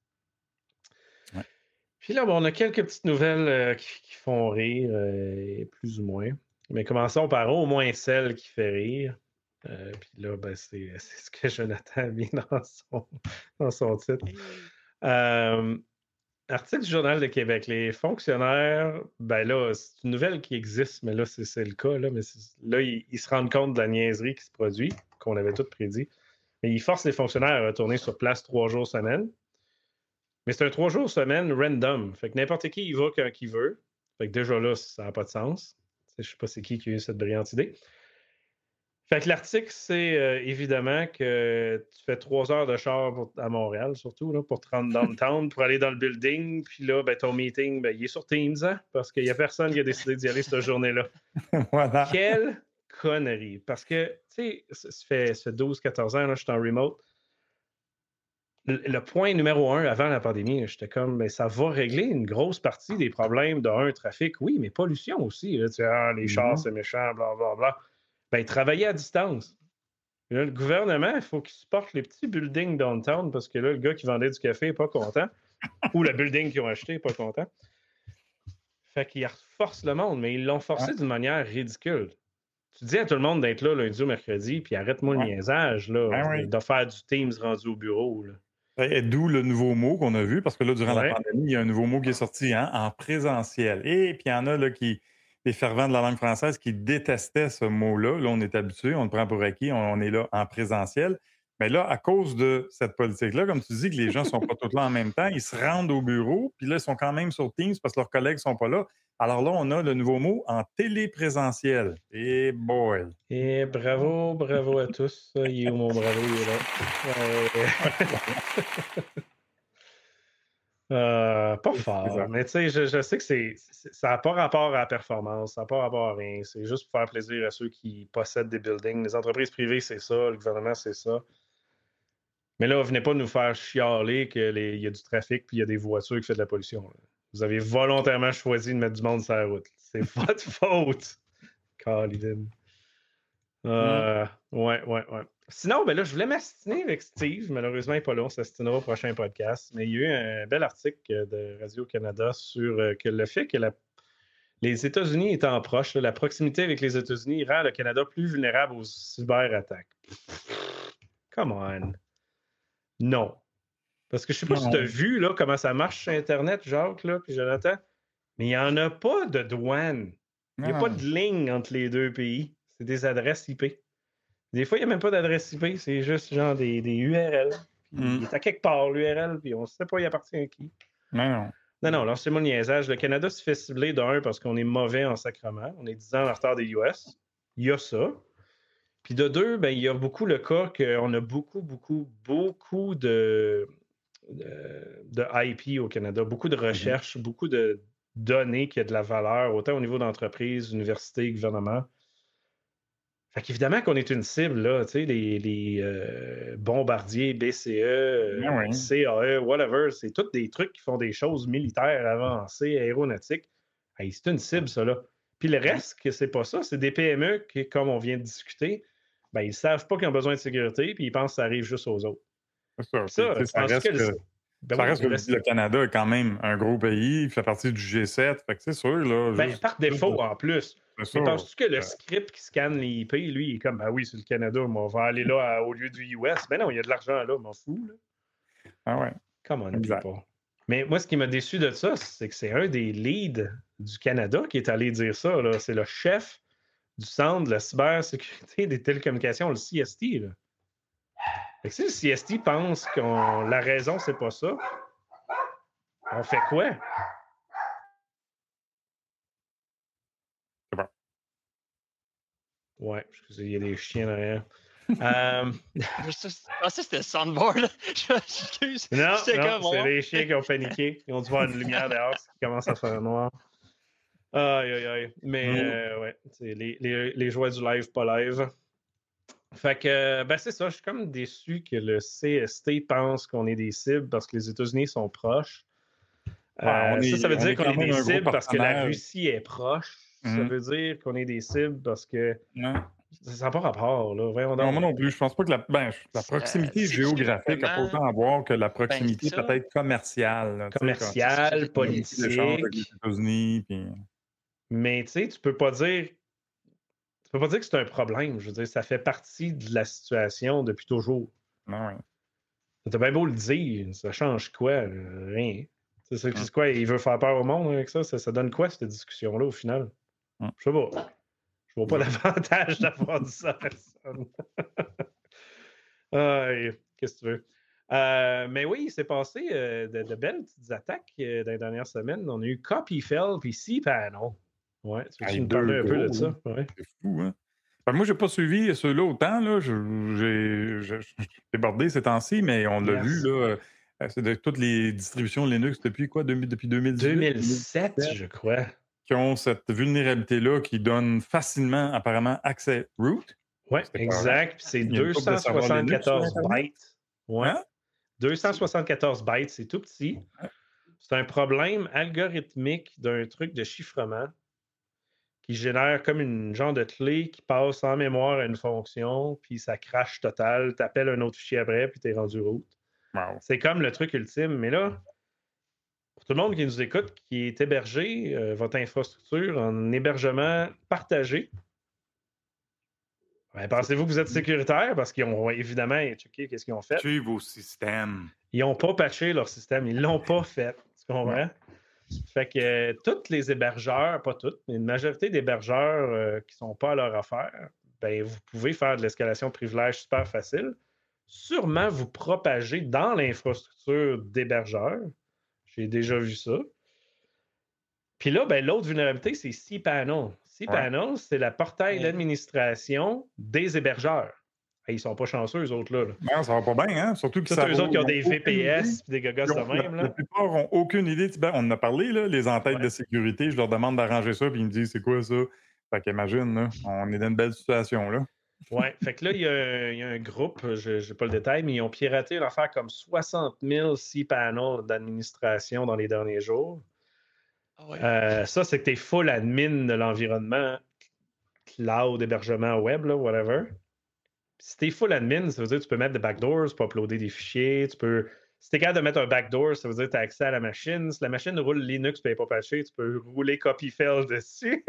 Ouais. Puis là, bon, on a quelques petites nouvelles euh, qui, qui font rire, euh, plus ou moins. Mais commençons par au moins celle qui fait rire. Euh, puis là, ben, c'est, c'est ce que Jonathan a mis dans son, dans son titre. Euh, article du Journal de Québec. Les fonctionnaires, ben là, c'est une nouvelle qui existe, mais là, c'est, c'est le cas. Là, mais c'est- là ils, ils se rendent compte de la niaiserie qui se produit, qu'on avait tout prédit. Mais ils forcent les fonctionnaires à retourner sur place trois jours semaine. Mais c'est un trois jours semaine random. Fait que n'importe qui y va quand il veut. Fait que déjà là, ça n'a pas de sens. Je ne sais pas c'est qui qui a eu cette brillante idée. Fait que l'article, c'est euh, évidemment que tu fais trois heures de char pour- à Montréal, surtout, là, pour te rendre downtown, pour aller dans le building. Puis là, ben, ton meeting, ben, il est sur Teams, hein, parce qu'il n'y a personne qui a décidé d'y aller cette journée-là. Voilà. Quelle connerie. Parce que, tu sais, ça ça fait, ça fait douze quatorze ans, là, je suis en remote. Le, le point numéro un avant la pandémie, j'étais comme, mais ça va régler une grosse partie des problèmes de un, trafic, oui, mais pollution aussi. Là, tu sais, ah, les chars, Mhm. c'est méchant, blablabla. Bla, bla. Ben, travailler à distance. Et là, le gouvernement, il faut qu'il supporte les petits buildings downtown parce que là, le gars qui vendait du café n'est pas content. Ou le building qu'ils ont acheté n'est pas content. Fait qu'ils forcent le monde, mais ils l'ont forcé Ouais, d'une manière ridicule. Tu dis à tout le monde d'être là lundi ou mercredi, puis arrête-moi le ouais. niaisage, là, Ben de, oui. de faire du Teams rendu au bureau. Là. Et d'où le nouveau mot qu'on a vu, parce que là, durant la Ouais. pandémie, il y a un nouveau mot qui est sorti hein, en présentiel. Et puis il y en a là, qui, les fervents de la langue française qui détestaient ce mot-là. Là, on est habitué, on le prend pour acquis, on, on est là en présentiel. Mais là, à cause de cette politique-là, comme tu dis que les gens ne sont pas tous là en même temps, ils se rendent au bureau, puis là, ils sont quand même sur Teams parce que leurs collègues ne sont pas là. Alors là, on a le nouveau mot en téléprésentiel. Et boy! Et bravo, bravo à tous. Il est où mon bravo? Il est là. Ouais. Euh, pas fort, mais tu sais, je, je sais que c'est, c'est- ça n'a pas rapport à la performance, ça n'a pas rapport à rien. C'est juste pour faire plaisir à ceux qui possèdent des buildings. Les entreprises privées, c'est ça, le gouvernement, c'est ça. Mais là, venez pas nous faire chialer qu'il y a du trafic puis il y a des voitures qui font de la pollution. Là. Vous avez volontairement choisi de mettre du monde sur la route. C'est votre faute. Colin. Euh, ouais, ouais, ouais. Sinon, ben là, je voulais m'astiner avec Steve. Malheureusement, il n'est pas là. On s'astinera au prochain podcast. Mais il y a eu un bel article de Radio-Canada sur euh, que le fait que la- les États-Unis étant proches, là, la proximité avec les États-Unis rend le Canada plus vulnérable aux cyberattaques. Come on. Non. Parce que je sais pas si tu as Non. vu là, comment ça marche sur Internet, Jacques, là, puis Jonathan, mais il n'y en a pas de douane. Il n'y a pas Non. de ligne entre les deux pays. C'est des adresses I P. Des fois, il n'y a même pas d'adresse I P, c'est juste genre des, des U R L. Puis Mm. il est à quelque part, l'U R L, puis on ne sait pas il appartient à qui. Non, non. Non, non, lancez-moi le niaisage. Le Canada se fait cibler d'un parce qu'on est mauvais en sacrement. On est dix ans en retard des U S. Il y a ça. Puis de deux, ben, il y a beaucoup le cas qu'on a beaucoup, beaucoup, beaucoup de, de, de I P au Canada, beaucoup de recherches, mm-hmm. beaucoup de données qui ont de la valeur, autant au niveau d'entreprise, université, gouvernement. Fait qu'évidemment qu'on est une cible, là, tu sais, les, les euh, bombardiers, B C E, Ah oui. C A E, whatever, c'est tous des trucs qui font des choses militaires avancées, aéronautiques. Hey, c'est une cible, ça, là. Puis le reste, que c'est pas ça, c'est des P M E qui, comme on vient de discuter, ben, ils savent pas qu'ils ont besoin de sécurité, puis ils pensent que ça arrive juste aux autres. C'est ça. Ça, Puis, ça reste que, que, le, ben ça oui, reste que reste... le Canada est quand même un gros pays, il fait partie du G sept, fait que c'est sûr, là. Ben, juste, par défaut, juste... en plus. Mais penses-tu que le script qui scanne les I P, lui, il est comme, ben oui, c'est le Canada, mais on va aller là à, au lieu du U S. Ben non, il y a de l'argent là, m'en fous. Là. Ah ouais. Come on, people. Mais moi, ce qui m'a déçu de ça, c'est que c'est un des leads du Canada qui est allé dire ça. Là. C'est le chef du centre de la cybersécurité des télécommunications, le C S T. Là. Fait que si le C S T pense que la raison, c'est pas ça, on fait quoi? Ouais, excusez, il y a des chiens derrière. euh... Je pensais que c'était le soundboard. J'excuse. Non, non c'est les chiens qui ont paniqué. Ils ont dû voir une lumière dehors qui commence à faire noir. Aïe, aïe, aïe. Mais mmh. euh, ouais, c'est les, les, les joies du live, pas live. Fait que, ben c'est ça, je suis comme déçu que le C S T pense qu'on est des cibles parce que les États-Unis sont proches. Ah, euh, est, ça, ça veut dire qu'on est des cibles parce que la partenaire. Russie est proche. Mmh. Ça veut dire qu'on est des cibles parce que... Non. Ça n'a pas rapport, là. Voyons non, moi non plus. Je pense pas que la, ben, la proximité euh, géographique a autant à voir que la proximité ben, peut-être commerciale. Là, commerciale, politique. Avec les États-Unis, puis... Mais tu sais, tu peux pas dire... tu peux pas dire que c'est un problème. Je veux dire, ça fait partie de la situation depuis toujours. Non, oui. T'as bien beau le dire, ça change quoi? Euh, Rien. C'est c'est- Hum, c'est quoi? Il veut faire peur au monde avec ça? Ça, ça donne quoi, cette discussion-là, au final? hum. Je sais pas. Je vois pas Je- l'avantage d'avoir dit ça à personne. Aïe, qu'est-ce que tu veux? Euh, mais oui, il s'est passé euh, de, de belles petites attaques euh, dans les dernières semaines. On a eu Copyfell puis cPanel. Ouais, tu veux-tu Hey, nous deux parler un peu de gros, là. ça? Ouais. C'est fou, hein? Fait que moi, j'ai pas suivi ceux-là autant, là. Je- J'ai je- je suis débordé ces temps-ci, mais on l'a vu, Yes. là. euh, C'est de toutes les distributions Linux depuis quoi? deux mille depuis deux mille dix-huit? deux mille sept, je crois. Qui ont cette vulnérabilité-là qui donne facilement, apparemment, accès root. Ouais, C'était pas vrai. exact. Puis c'est Il y a une couple de serveurs Linux sur deux cent soixante-quatorze Internet. bytes. Ouais. Hein? deux cent soixante-quatorze bytes, c'est tout petit. Ouais. C'est un problème algorithmique d'un truc de chiffrement qui génère comme une genre de clé qui passe en mémoire à une fonction, puis ça crache total. Tu appelles un autre fichier après, puis tu es rendu root. Wow. C'est comme le truc ultime. Mais là, pour tout le monde qui nous écoute, qui est hébergé, euh, votre infrastructure en hébergement partagé, ben, pensez-vous que vous êtes sécuritaire? Parce qu'ils ont évidemment checké qu'est-ce qu'ils ont fait. Tuez vos systèmes. Ils n'ont pas patché leur système. Ils ne l'ont pas fait. Tu comprends? Ouais. Fait que euh, tous les hébergeurs, pas tous, mais une majorité d'hébergeurs euh, qui ne sont pas à leur affaire, ben, vous pouvez faire de l'escalation de privilèges super facile. Sûrement vous propager dans l'infrastructure d'hébergeurs. J'ai déjà vu ça. Puis là, ben, l'autre vulnérabilité, c'est cPanel. cPanel, c'est la portail Ouais. d'administration des hébergeurs. Hey, ils ne sont pas chanceux, eux autres, là. là. Non, ça va pas bien, hein? Surtout que Tous ça eux autres qui ont ils des aucune idée. V P S et des gogos Ils de ont- même. La, la Là. plupart n'ont aucune idée. Ben, on en a parlé, là, les entêtes Ouais. de sécurité. Je leur demande d'arranger ça, puis ils me disent c'est quoi ça? Fait qu'imagine, là, on est dans une belle situation, là. Ouais, fait que là, il y, a un- il y a un groupe, je n'ai pas le détail, mais ils ont piraté une affaire comme soixante mille cPanel d'administration dans les derniers jours. Ah ouais. Euh, ça, c'est que tu es full admin de l'environnement cloud, hébergement web, là, whatever. Si tu es full admin, ça veut dire que tu peux mettre des backdoors, tu peux uploader des fichiers, tu peux. Si tu es capable de mettre un backdoor, ça veut dire que tu as accès à la machine. Si la machine roule Linux et n'est pas patchée, tu peux rouler Copyfell dessus.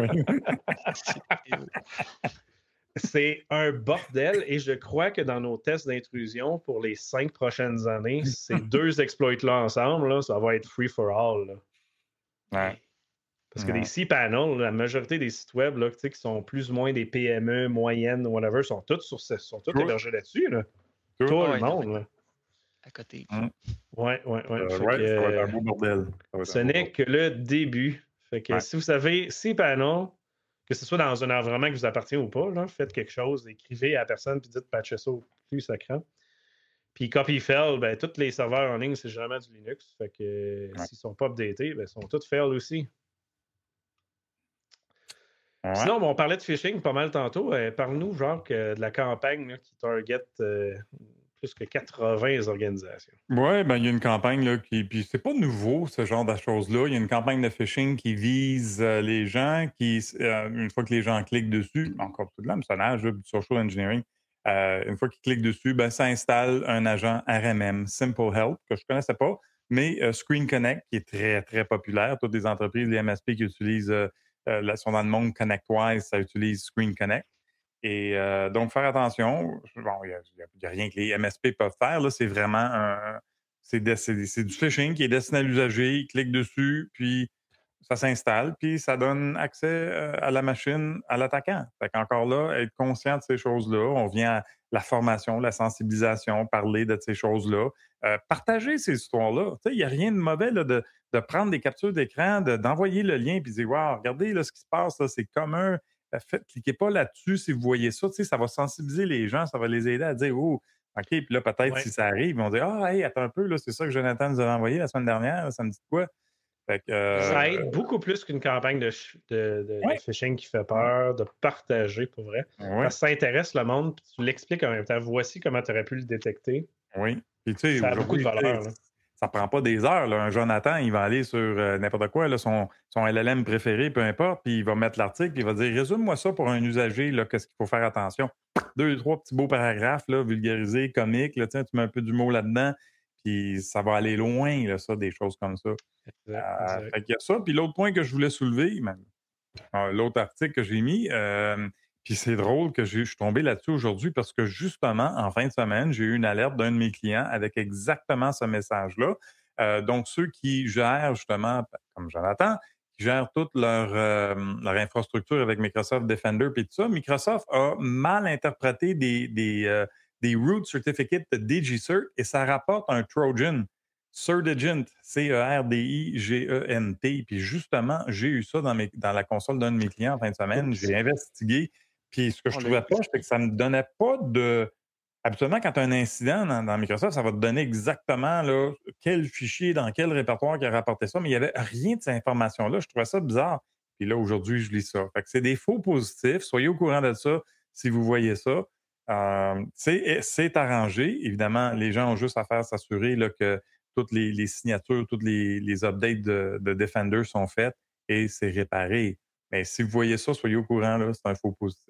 C'est un bordel et je crois que dans nos tests d'intrusion pour les cinq prochaines années, ces deux exploits-là ensemble, là, ça va être free for all. Là. Ouais. Parce que Ouais. les cPanel, la majorité des sites web là, qui sont plus ou moins des P M E, moyennes, whatever, sont tous, sur ce- sont tous Tous. hébergés là-dessus. Là. Tous. Tout Ah le ouais, monde. ouais. Là. À côté. Hum. Ouais, ouais, ouais. Euh, Fait ouais, que, ça va être euh, un beau bordel. Ça va être ce un beau n'est bordel. que le début. Fait que Ouais. si vous avez cPanel, que ce soit dans un environnement qui vous appartient ou pas, là, faites quelque chose, écrivez à la personne puis dites patchez ça au plus sacrant. Puis Copyfell, ben, tous les serveurs en ligne, c'est généralement du Linux. Fait que euh, Ouais. s'ils ne sont pas updatés, ben, ils sont tous fail aussi. Ouais. Sinon, bon, on parlait de phishing pas mal tantôt. Euh, Parle-nous, genre, que de la campagne là, qui target euh, plus que quatre-vingts organisations. Oui, ben, il y a une campagne là, qui. Puis c'est pas nouveau, ce genre de choses-là. Il y a une campagne de phishing qui vise euh, les gens qui, euh, une fois que les gens cliquent dessus, encore tout de l'hameçonnage, du social engineering, euh, une fois qu'ils cliquent dessus, ben, ça installe un agent R M M, Simple Help, que je ne connaissais pas, mais euh, Screen Connect, qui est très, très populaire. Toutes les entreprises, les M S P qui utilisent, euh, euh, là, sont dans le monde ConnectWise, ça utilise Screen Connect. Et euh, donc, faire attention. Bon, il n'y a, a rien que les M S P peuvent faire. Là, c'est vraiment un. C'est, de, c'est, c'est du phishing qui est destiné à l'usager. Il clique dessus, puis ça s'installe, puis ça donne accès euh, à la machine à l'attaquant. Fait qu'encore là, être conscient de ces choses-là. On vient à la formation, la sensibilisation, parler de ces choses-là. Euh, partager ces histoires-là. Il n'y a rien de mauvais là, de, de prendre des captures d'écran, de, d'envoyer le lien, puis de dire wow, regardez là, ce qui se passe, là, c'est commun. Fait, cliquez pas là-dessus si vous voyez ça. Ça va sensibiliser les gens, ça va les aider à dire oh, OK, puis là, peut-être Ouais. si ça arrive, ils vont dire ah, hey, attends un peu, là, c'est ça que Jonathan nous avait envoyé la semaine dernière, là, ça me dit quoi? Fait que, euh, Ça aide beaucoup plus qu'une campagne de, de, de, ouais. de phishing qui fait peur, de partager pour vrai. Ouais. Parce que ça intéresse le monde, puis tu l'expliques en même temps. Voici comment tu aurais pu le détecter. Oui. Puis, tu sais, ça a beaucoup de valeur. Là. Ça prend pas des heures. Là. Un Jonathan, il va aller sur euh, n'importe quoi, là, son, son L L M préféré, peu importe, puis il va mettre l'article, puis il va dire résume-moi ça pour un usager, là, qu'est-ce qu'il faut faire attention. Deux, trois petits beaux paragraphes, là, vulgarisés, comiques, là, tu mets un peu d'humour là-dedans, puis ça va aller loin, là, ça, des choses comme ça. Exact, Euh, exact. fait qu'il y a ça. Puis l'autre point que je voulais soulever, même, euh, l'autre article que j'ai mis, euh, Puis c'est drôle que j'ai- je suis tombé là-dessus aujourd'hui parce que justement, en fin de semaine, j'ai eu une alerte d'un de mes clients avec exactement ce message-là. Euh, donc, ceux qui gèrent justement, comme Jonathan, qui gèrent toute leur, euh, leur infrastructure avec Microsoft Defender et tout ça, Microsoft a mal interprété des, des, euh, des root certificates de DigiCert et ça rapporte un Trojan. Certigent, C E R D I G E N T. Puis justement, j'ai eu ça dans, mes, dans la console d'un de mes clients en fin de semaine. Oups, J'ai investigué. Puis ce que je on l'a trouvais eu pas, aussi. c'est que ça ne me donnait pas de. Habituellement, quand tu as un incident dans, dans Microsoft, ça va te donner exactement là, quel fichier, dans quel répertoire qui a rapporté ça, mais il n'y avait rien de ces informations-là. Je trouvais ça bizarre. Puis là, aujourd'hui, je lis ça. Fait que c'est des faux positifs. Soyez au courant de ça si vous voyez ça. Euh, c'est, c'est arrangé. Évidemment, les gens ont juste à faire s'assurer là, que toutes les, les signatures, toutes les, les updates de, de Defender sont faites et c'est réparé. Mais si vous voyez ça, soyez au courant, là, c'est un faux positif.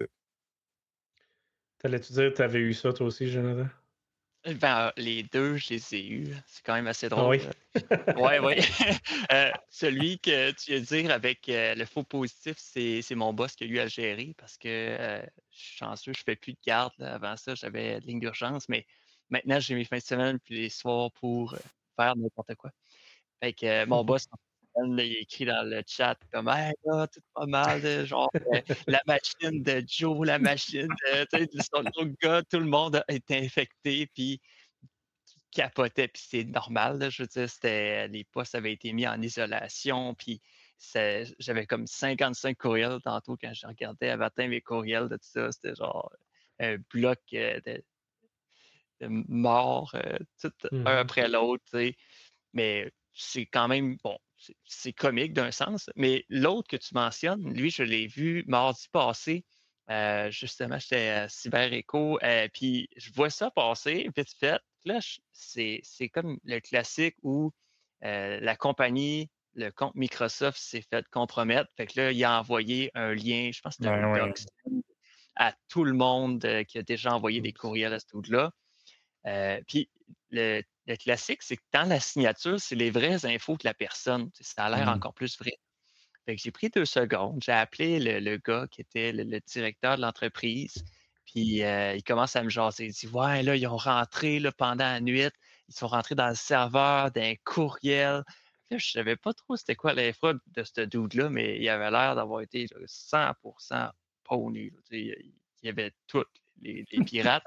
T'allais-tu dire que tu avais eu ça toi aussi, Jonathan? Ben, les deux, je les ai eus. C'est quand même assez Ah drôle. oui. Ouais, ouais. Euh, celui que tu veux dire avec euh, le faux positif, c'est, c'est mon boss qui a eu à le gérer parce que euh, je suis chanceux, je fais plus de garde. Là. Avant ça, j'avais de ligne d'urgence, mais maintenant, j'ai mes fins de semaine puis les soirs pour euh, faire n'importe quoi. Fait que euh, mon boss, en fin de semaine, là, il écrit dans le chat comme Hey là, tout pas mal, là, genre euh, la machine de Joe, la machine de tu sais, de son autre gars, tout le monde a été infecté, puis capotait, puis c'est normal, là, je veux dire, c'était les postes avaient été mis en isolation, puis c'est j'avais comme cinquante-cinq courriels tantôt quand je regardais à matin mes courriels de tout ça, c'était genre un bloc, heu, de de morts, heu, tout un Mhm. après l'autre, tu sais. Mais c'est quand même bon, c'est c'est comique d'un sens, mais l'autre que tu mentionnes, lui, je l'ai vu mardi passé. Heu, justement, j'étais à Cyber Écho, heu, puis je vois ça passer vite fait. Là, je c'est c'est comme le classique où, heu, la compagnie, le compte Microsoft s'est fait compromettre. Fait que là, il a envoyé un lien, je pense que c'était un Ben oui. doc à tout le monde, heu, qui a déjà envoyé des Oups. courriels à ce dude-là. Heu, puis le le classique, c'est que dans la signature, c'est les vraies infos de la personne. Tu sais, ça a l'air Mm. encore plus vrai. Fait que j'ai pris deux secondes, j'ai appelé le le gars qui était le le directeur de l'entreprise, puis, heu, il commence à me jaser. Il dit: «Ouais, là, ils ont rentré, là, pendant la nuit, ils sont rentrés dans le serveur d'un courriel». Là, je savais pas trop c'était quoi l'infra de ce dude-là, mais il avait l'air d'avoir été là, cent pour cent pogné, là. Tu sais, il il y avait tout, les les pirates.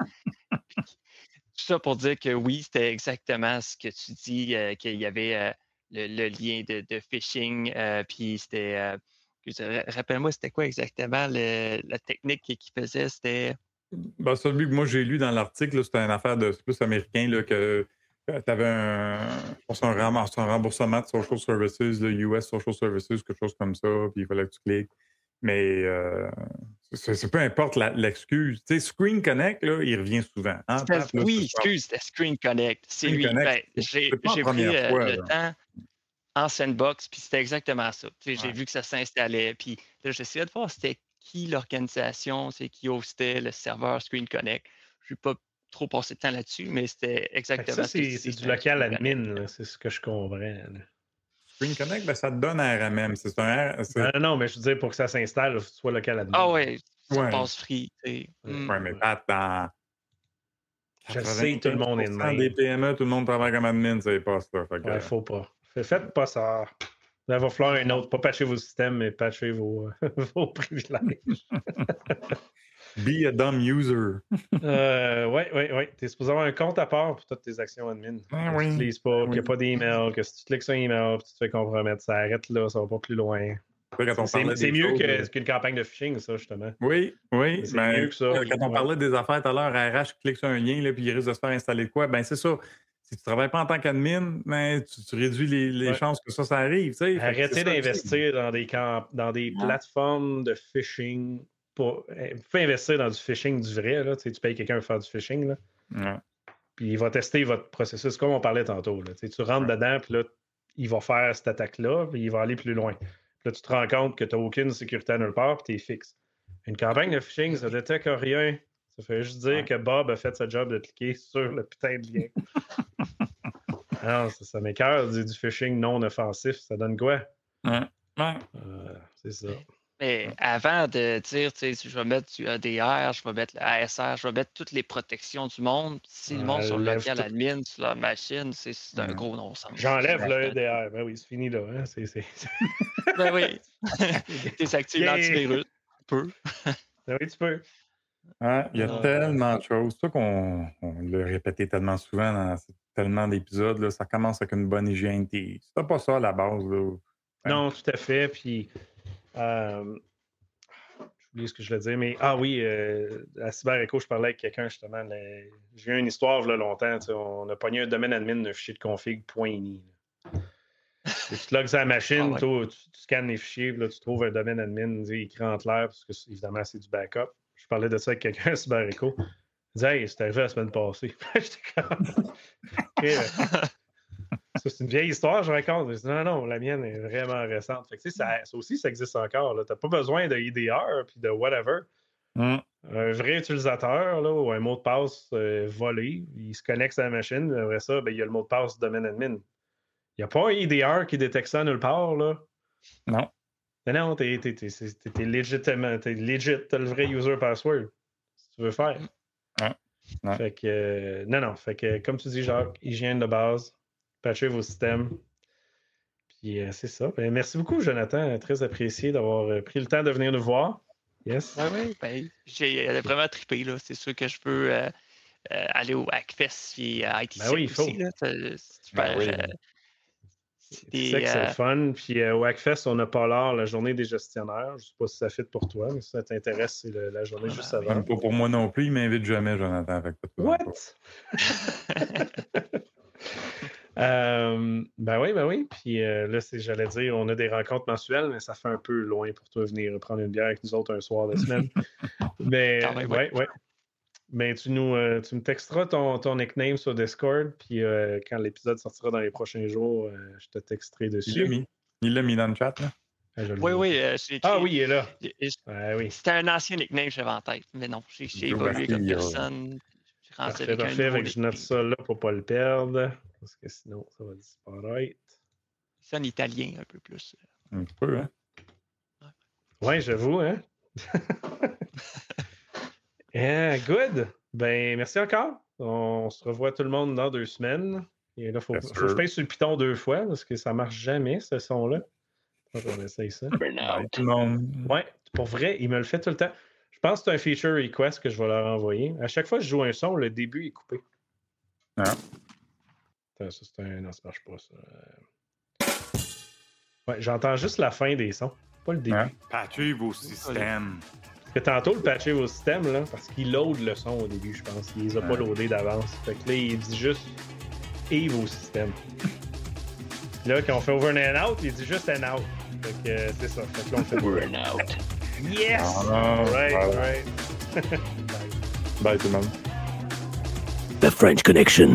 Tout ça pour dire que oui, c'était exactement ce que tu dis, heu, qu'il y avait, heu, le le lien de de phishing, heu, puis c'était, heu, que je ra rappelle-moi, c'était quoi exactement le la technique qu'il qu'il faisait? C'était Ben, celui que moi j'ai lu dans l'article, là, c'était une affaire de c'est plus américain là, que tu avais un, je pense un, remboursement, un remboursement de Social Services, le U S Social Services, quelque chose comme ça, puis il fallait que tu cliques. Mais euh, c'est, c'est peu importe la- l'excuse. Tu sais, Screen Connect, là, il revient souvent. Hein? c'était Tape, là, oui, c'est ça. excuse, c'était Screen Connect, c'est Screen lui. Connect, Ben, c'est j'ai c'est pas la j'ai pris, première heu, fois. le Là. temps en sandbox, puis c'était exactement ça. Tu sais, j'ai Ouais. vu que ça s'installait, puis là, j'essayais de voir c'était qui l'organisation, c'est qui hostait le serveur Screen Connect. Je n'ai pas trop passé de temps là-dessus, mais c'était Fait que ça, exactement ce que tu c'est c'est dis, du c'était un local Screen Connect. admin, là, c'est ce que je comprends, là. Screen Connect, ben, ça te donne un R M M. C'est un R- Non, c'est- non, non, mais je veux dire, pour que ça s'installe, il faut que tu sois local Ah admin. ouais, ça Ouais, passe free, tu sais. Ouais, Mmh. ouais, mais ouais. Pat, dans Je le sais, tout le monde est de quatre-vingt-quinze pour cent des même. P M E, tout le monde travaille comme admin, ça y passe là. Fait Ouais, que, faut pas. Fait- Faites pas ça. Il va falloir un autre. Pas patcher vos systèmes, mais patcher vos, vos privilèges. be a dumb user. Euh, ouais, ouais, ouais. Tu es supposé avoir un compte à part pour toutes tes actions admin. Ben Que tu oui, n'utilises ben pas, qu'il n'y oui. a pas d'email, que si tu cliques sur un email puis tu te fais compromettre, ça arrête là, ça va pas plus loin. Tu sais, quand C'est on c'est- parlait c'est des mieux choses. que- euh, qu'une campagne de phishing, ça, justement. Oui, oui, C'est mais mieux que ça. quand on Ouais. parlait des affaires tout à l'heure, R H clique sur un lien, là, puis il risque de se faire installer de quoi? Ben c'est ça. Si tu ne travailles pas en tant qu'admin, ben, tu, tu réduis les, les Ouais. chances que ça, ça arrive. Tu sais. Fait que c'est Arrêtez ça aussi. d'investir dans des camp- dans des Hein? plateformes de phishing. Pour... eh, Vous pouvez investir dans du phishing du vrai. Là. Tu sais, tu payes quelqu'un pour faire du phishing. Là. Ouais, Puis il va tester votre processus, comme on parlait tantôt. Là. Tu sais, tu rentres ouais. dedans, puis là, il va faire cette attaque-là, puis il va aller plus loin. Puis là, tu te rends compte que tu n'as aucune sécurité à nulle part, puis tu es fixe. Une campagne de phishing, ça ne détecte rien. Ça fait juste dire Ouais. que Bob a fait sa job de cliquer sur le putain de lien. Alors, ça, ça m'écoeure du, du phishing non offensif. Ça donne quoi? Ouais. Ouais. Euh, c'est ça. Ben Mais avant de dire, tu sais, je vais mettre du A D R, je vais mettre le A S R, je vais mettre toutes les protections du monde. Si le monde sur le local tout. admin, sur leur machine, c'est, c'est un Mm. gros non-sens. J'enlève le A D R. Ben oui, c'est fini là. Hein? C'est, c'est... Ben oui. Désactive Yeah. l'antivirus. Tu peux. Ben oui, tu peux. Ouais, il y a Ah. tellement de choses. C'est ça qu'on on l'a répété tellement souvent dans tellement d'épisodes. Là, ça commence avec une bonne hygiène. T'es- C'est pas ça à la base. Là. Ouais. Non, tout à fait. Puis, euh, j'oublie ce que je voulais dire, mais ah oui, euh, à CyberEcho, je parlais avec quelqu'un justement. Là, j'ai eu une histoire là, longtemps. Tu sais, on a pogné un domaine admin d'un fichier de config .ini. Tu te logs à la machine, Ah ouais. toi, tu, tu scannes les fichiers, puis là, tu trouves un domaine admin dit, écrit en clair, parce que évidemment, c'est du backup. Je parlais de ça avec quelqu'un à CyberEcho. Il disait, hey, c'est arrivé la semaine passée. J'étais comme. OK, euh, ça, c'est une vieille histoire, je raconte. Je dis, non, non, la mienne est vraiment récente. Fait que, tu sais, ça, ça aussi, ça existe encore. Tu n'as pas besoin de I D R puis de whatever. Mm. Un vrai utilisateur là, ou un mot de passe euh, volé, il se connecte à la machine. Après ça, ben, il y a le mot de passe du domaine admin. Il n'y a pas un I D R qui détecte ça nulle part. Là. Non. Mais non, t'es, t'es, t'es, t'es, t'es légitimement, t'es legit, t'as le vrai user password. Si tu veux faire. Ouais. Ouais. Fait que, euh, non, non. Fait que, comme tu dis, Jacques, hygiène de base, patchez vos systèmes. Puis euh, c'est ça. Ben, merci beaucoup, Jonathan. Très apprécié d'avoir euh, pris le temps de venir nous voir. Yes. Ah oui, ben, j'ai euh, vraiment trippé, là. C'est sûr que je peux euh, euh, aller au Hackfest et à I T Ben Sec oui, il faut. aussi. Là. C'est super, Ben oui. euh, C'est des, que c'est euh, le fun. Puis euh, au Hackfest, on a pas l'heure, la journée des gestionnaires. Je sais pas si ça fit pour toi, mais si ça t'intéresse, c'est le- la journée Ah, juste ben oui. avant. Même pas pour moi non plus. Il m'invite jamais, Jonathan. Fait que pas de What? problème. Euh, ben oui, ben oui. Puis euh, là, c'est, j'allais dire, on a des rencontres mensuelles, mais ça fait un peu loin pour toi venir prendre une bière avec nous autres un soir de semaine. Mais Quand même, ouais, ouais. Mais tu nous, euh, tu me texteras ton, ton nickname sur Discord, puis euh, quand l'épisode sortira dans les prochains jours, euh, je te texterai Il l'a dessus. mis. Il l'a mis dans le chat. Là. Ah, je le Oui, vois. oui, euh, j'ai écrit- Ah oui, il est là. j'ai- j'ai- Ah oui. C'était un ancien nickname que j'avais en tête, mais non, j'ai, j'ai Joe évolué comme Garcia. personne. J'ai rentré Parfait, avec un parfait. nouveau Fait que je note nickname. ça là pour pas le perdre, parce que sinon, ça va disparaître. C'est en italien un peu plus. Un petit peu, hein? Ouais, j'avoue, hein? Yeah, good. Ben, merci encore. On se revoit tout le monde dans deux semaines. Et là, il faut, Yes, faut que je sir. pèse sur le piton deux fois parce que ça marche jamais, ce son-là. Attends, on essaye ça. Bye, tout le monde. Ouais, pour vrai, il me le fait tout le temps. Je pense que c'est un feature request que je vais leur envoyer. À chaque fois que je joue un son, le début est coupé. Ah. Attends, ça, c'est un... Non, ça marche pas, ça. Ouais, j'entends juste la fin des sons, pas le début. Ouais. Patchez vos systèmes. Parce que tantôt, le patcher au système, là, parce qu'il load le son au début, je pense. Il les a pas Ouais. loadés d'avance. Fait que là, il dit juste Eve au système. Là, quand on fait over and out, il dit juste and out. Fait que euh, c'est ça. Fait que là, on fait Over and out. Yes! Ah, Right, voilà. right. Bye tout le monde. The French Connection.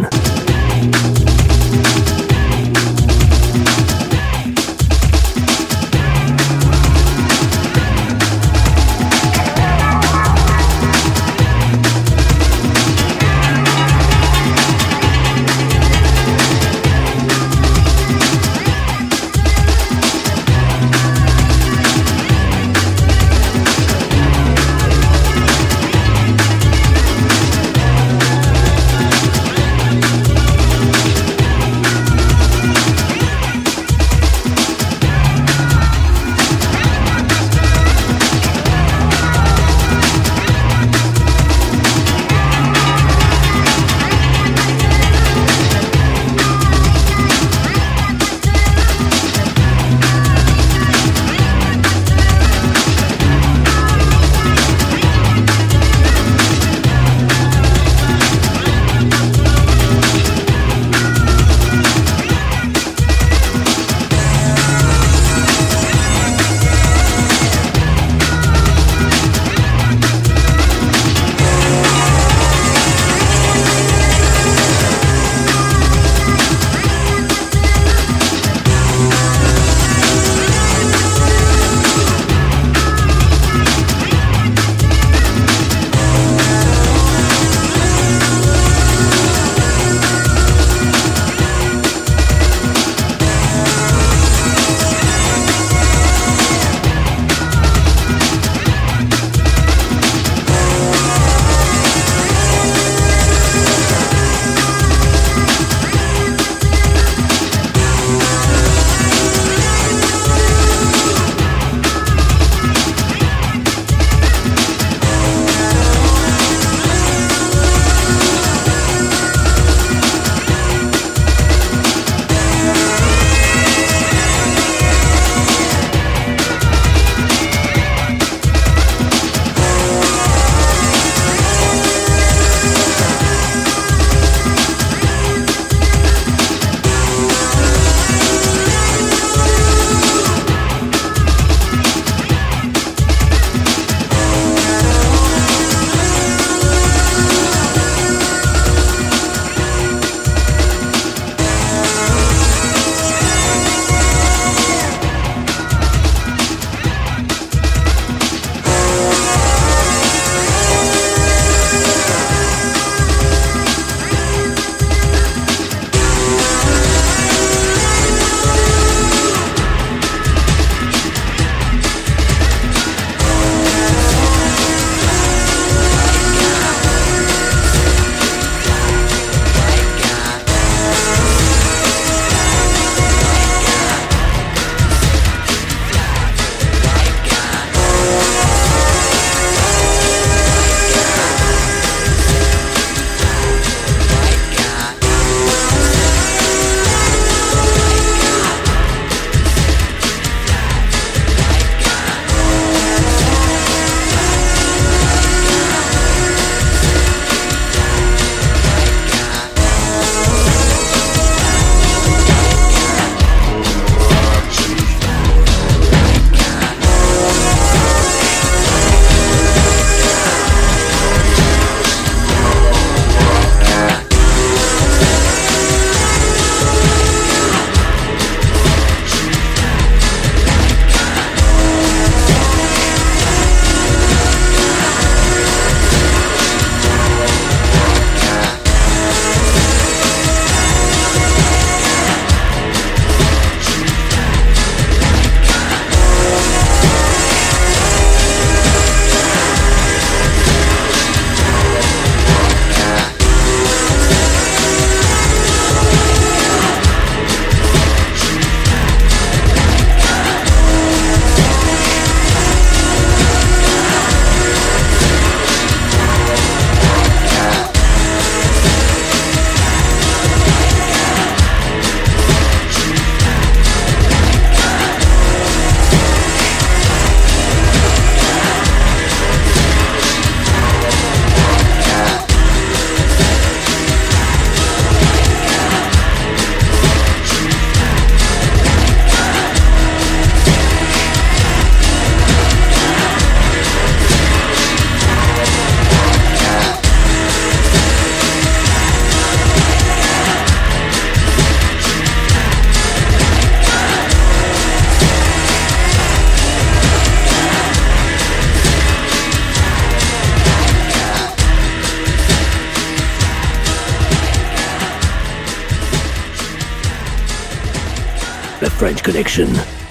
The French Connection.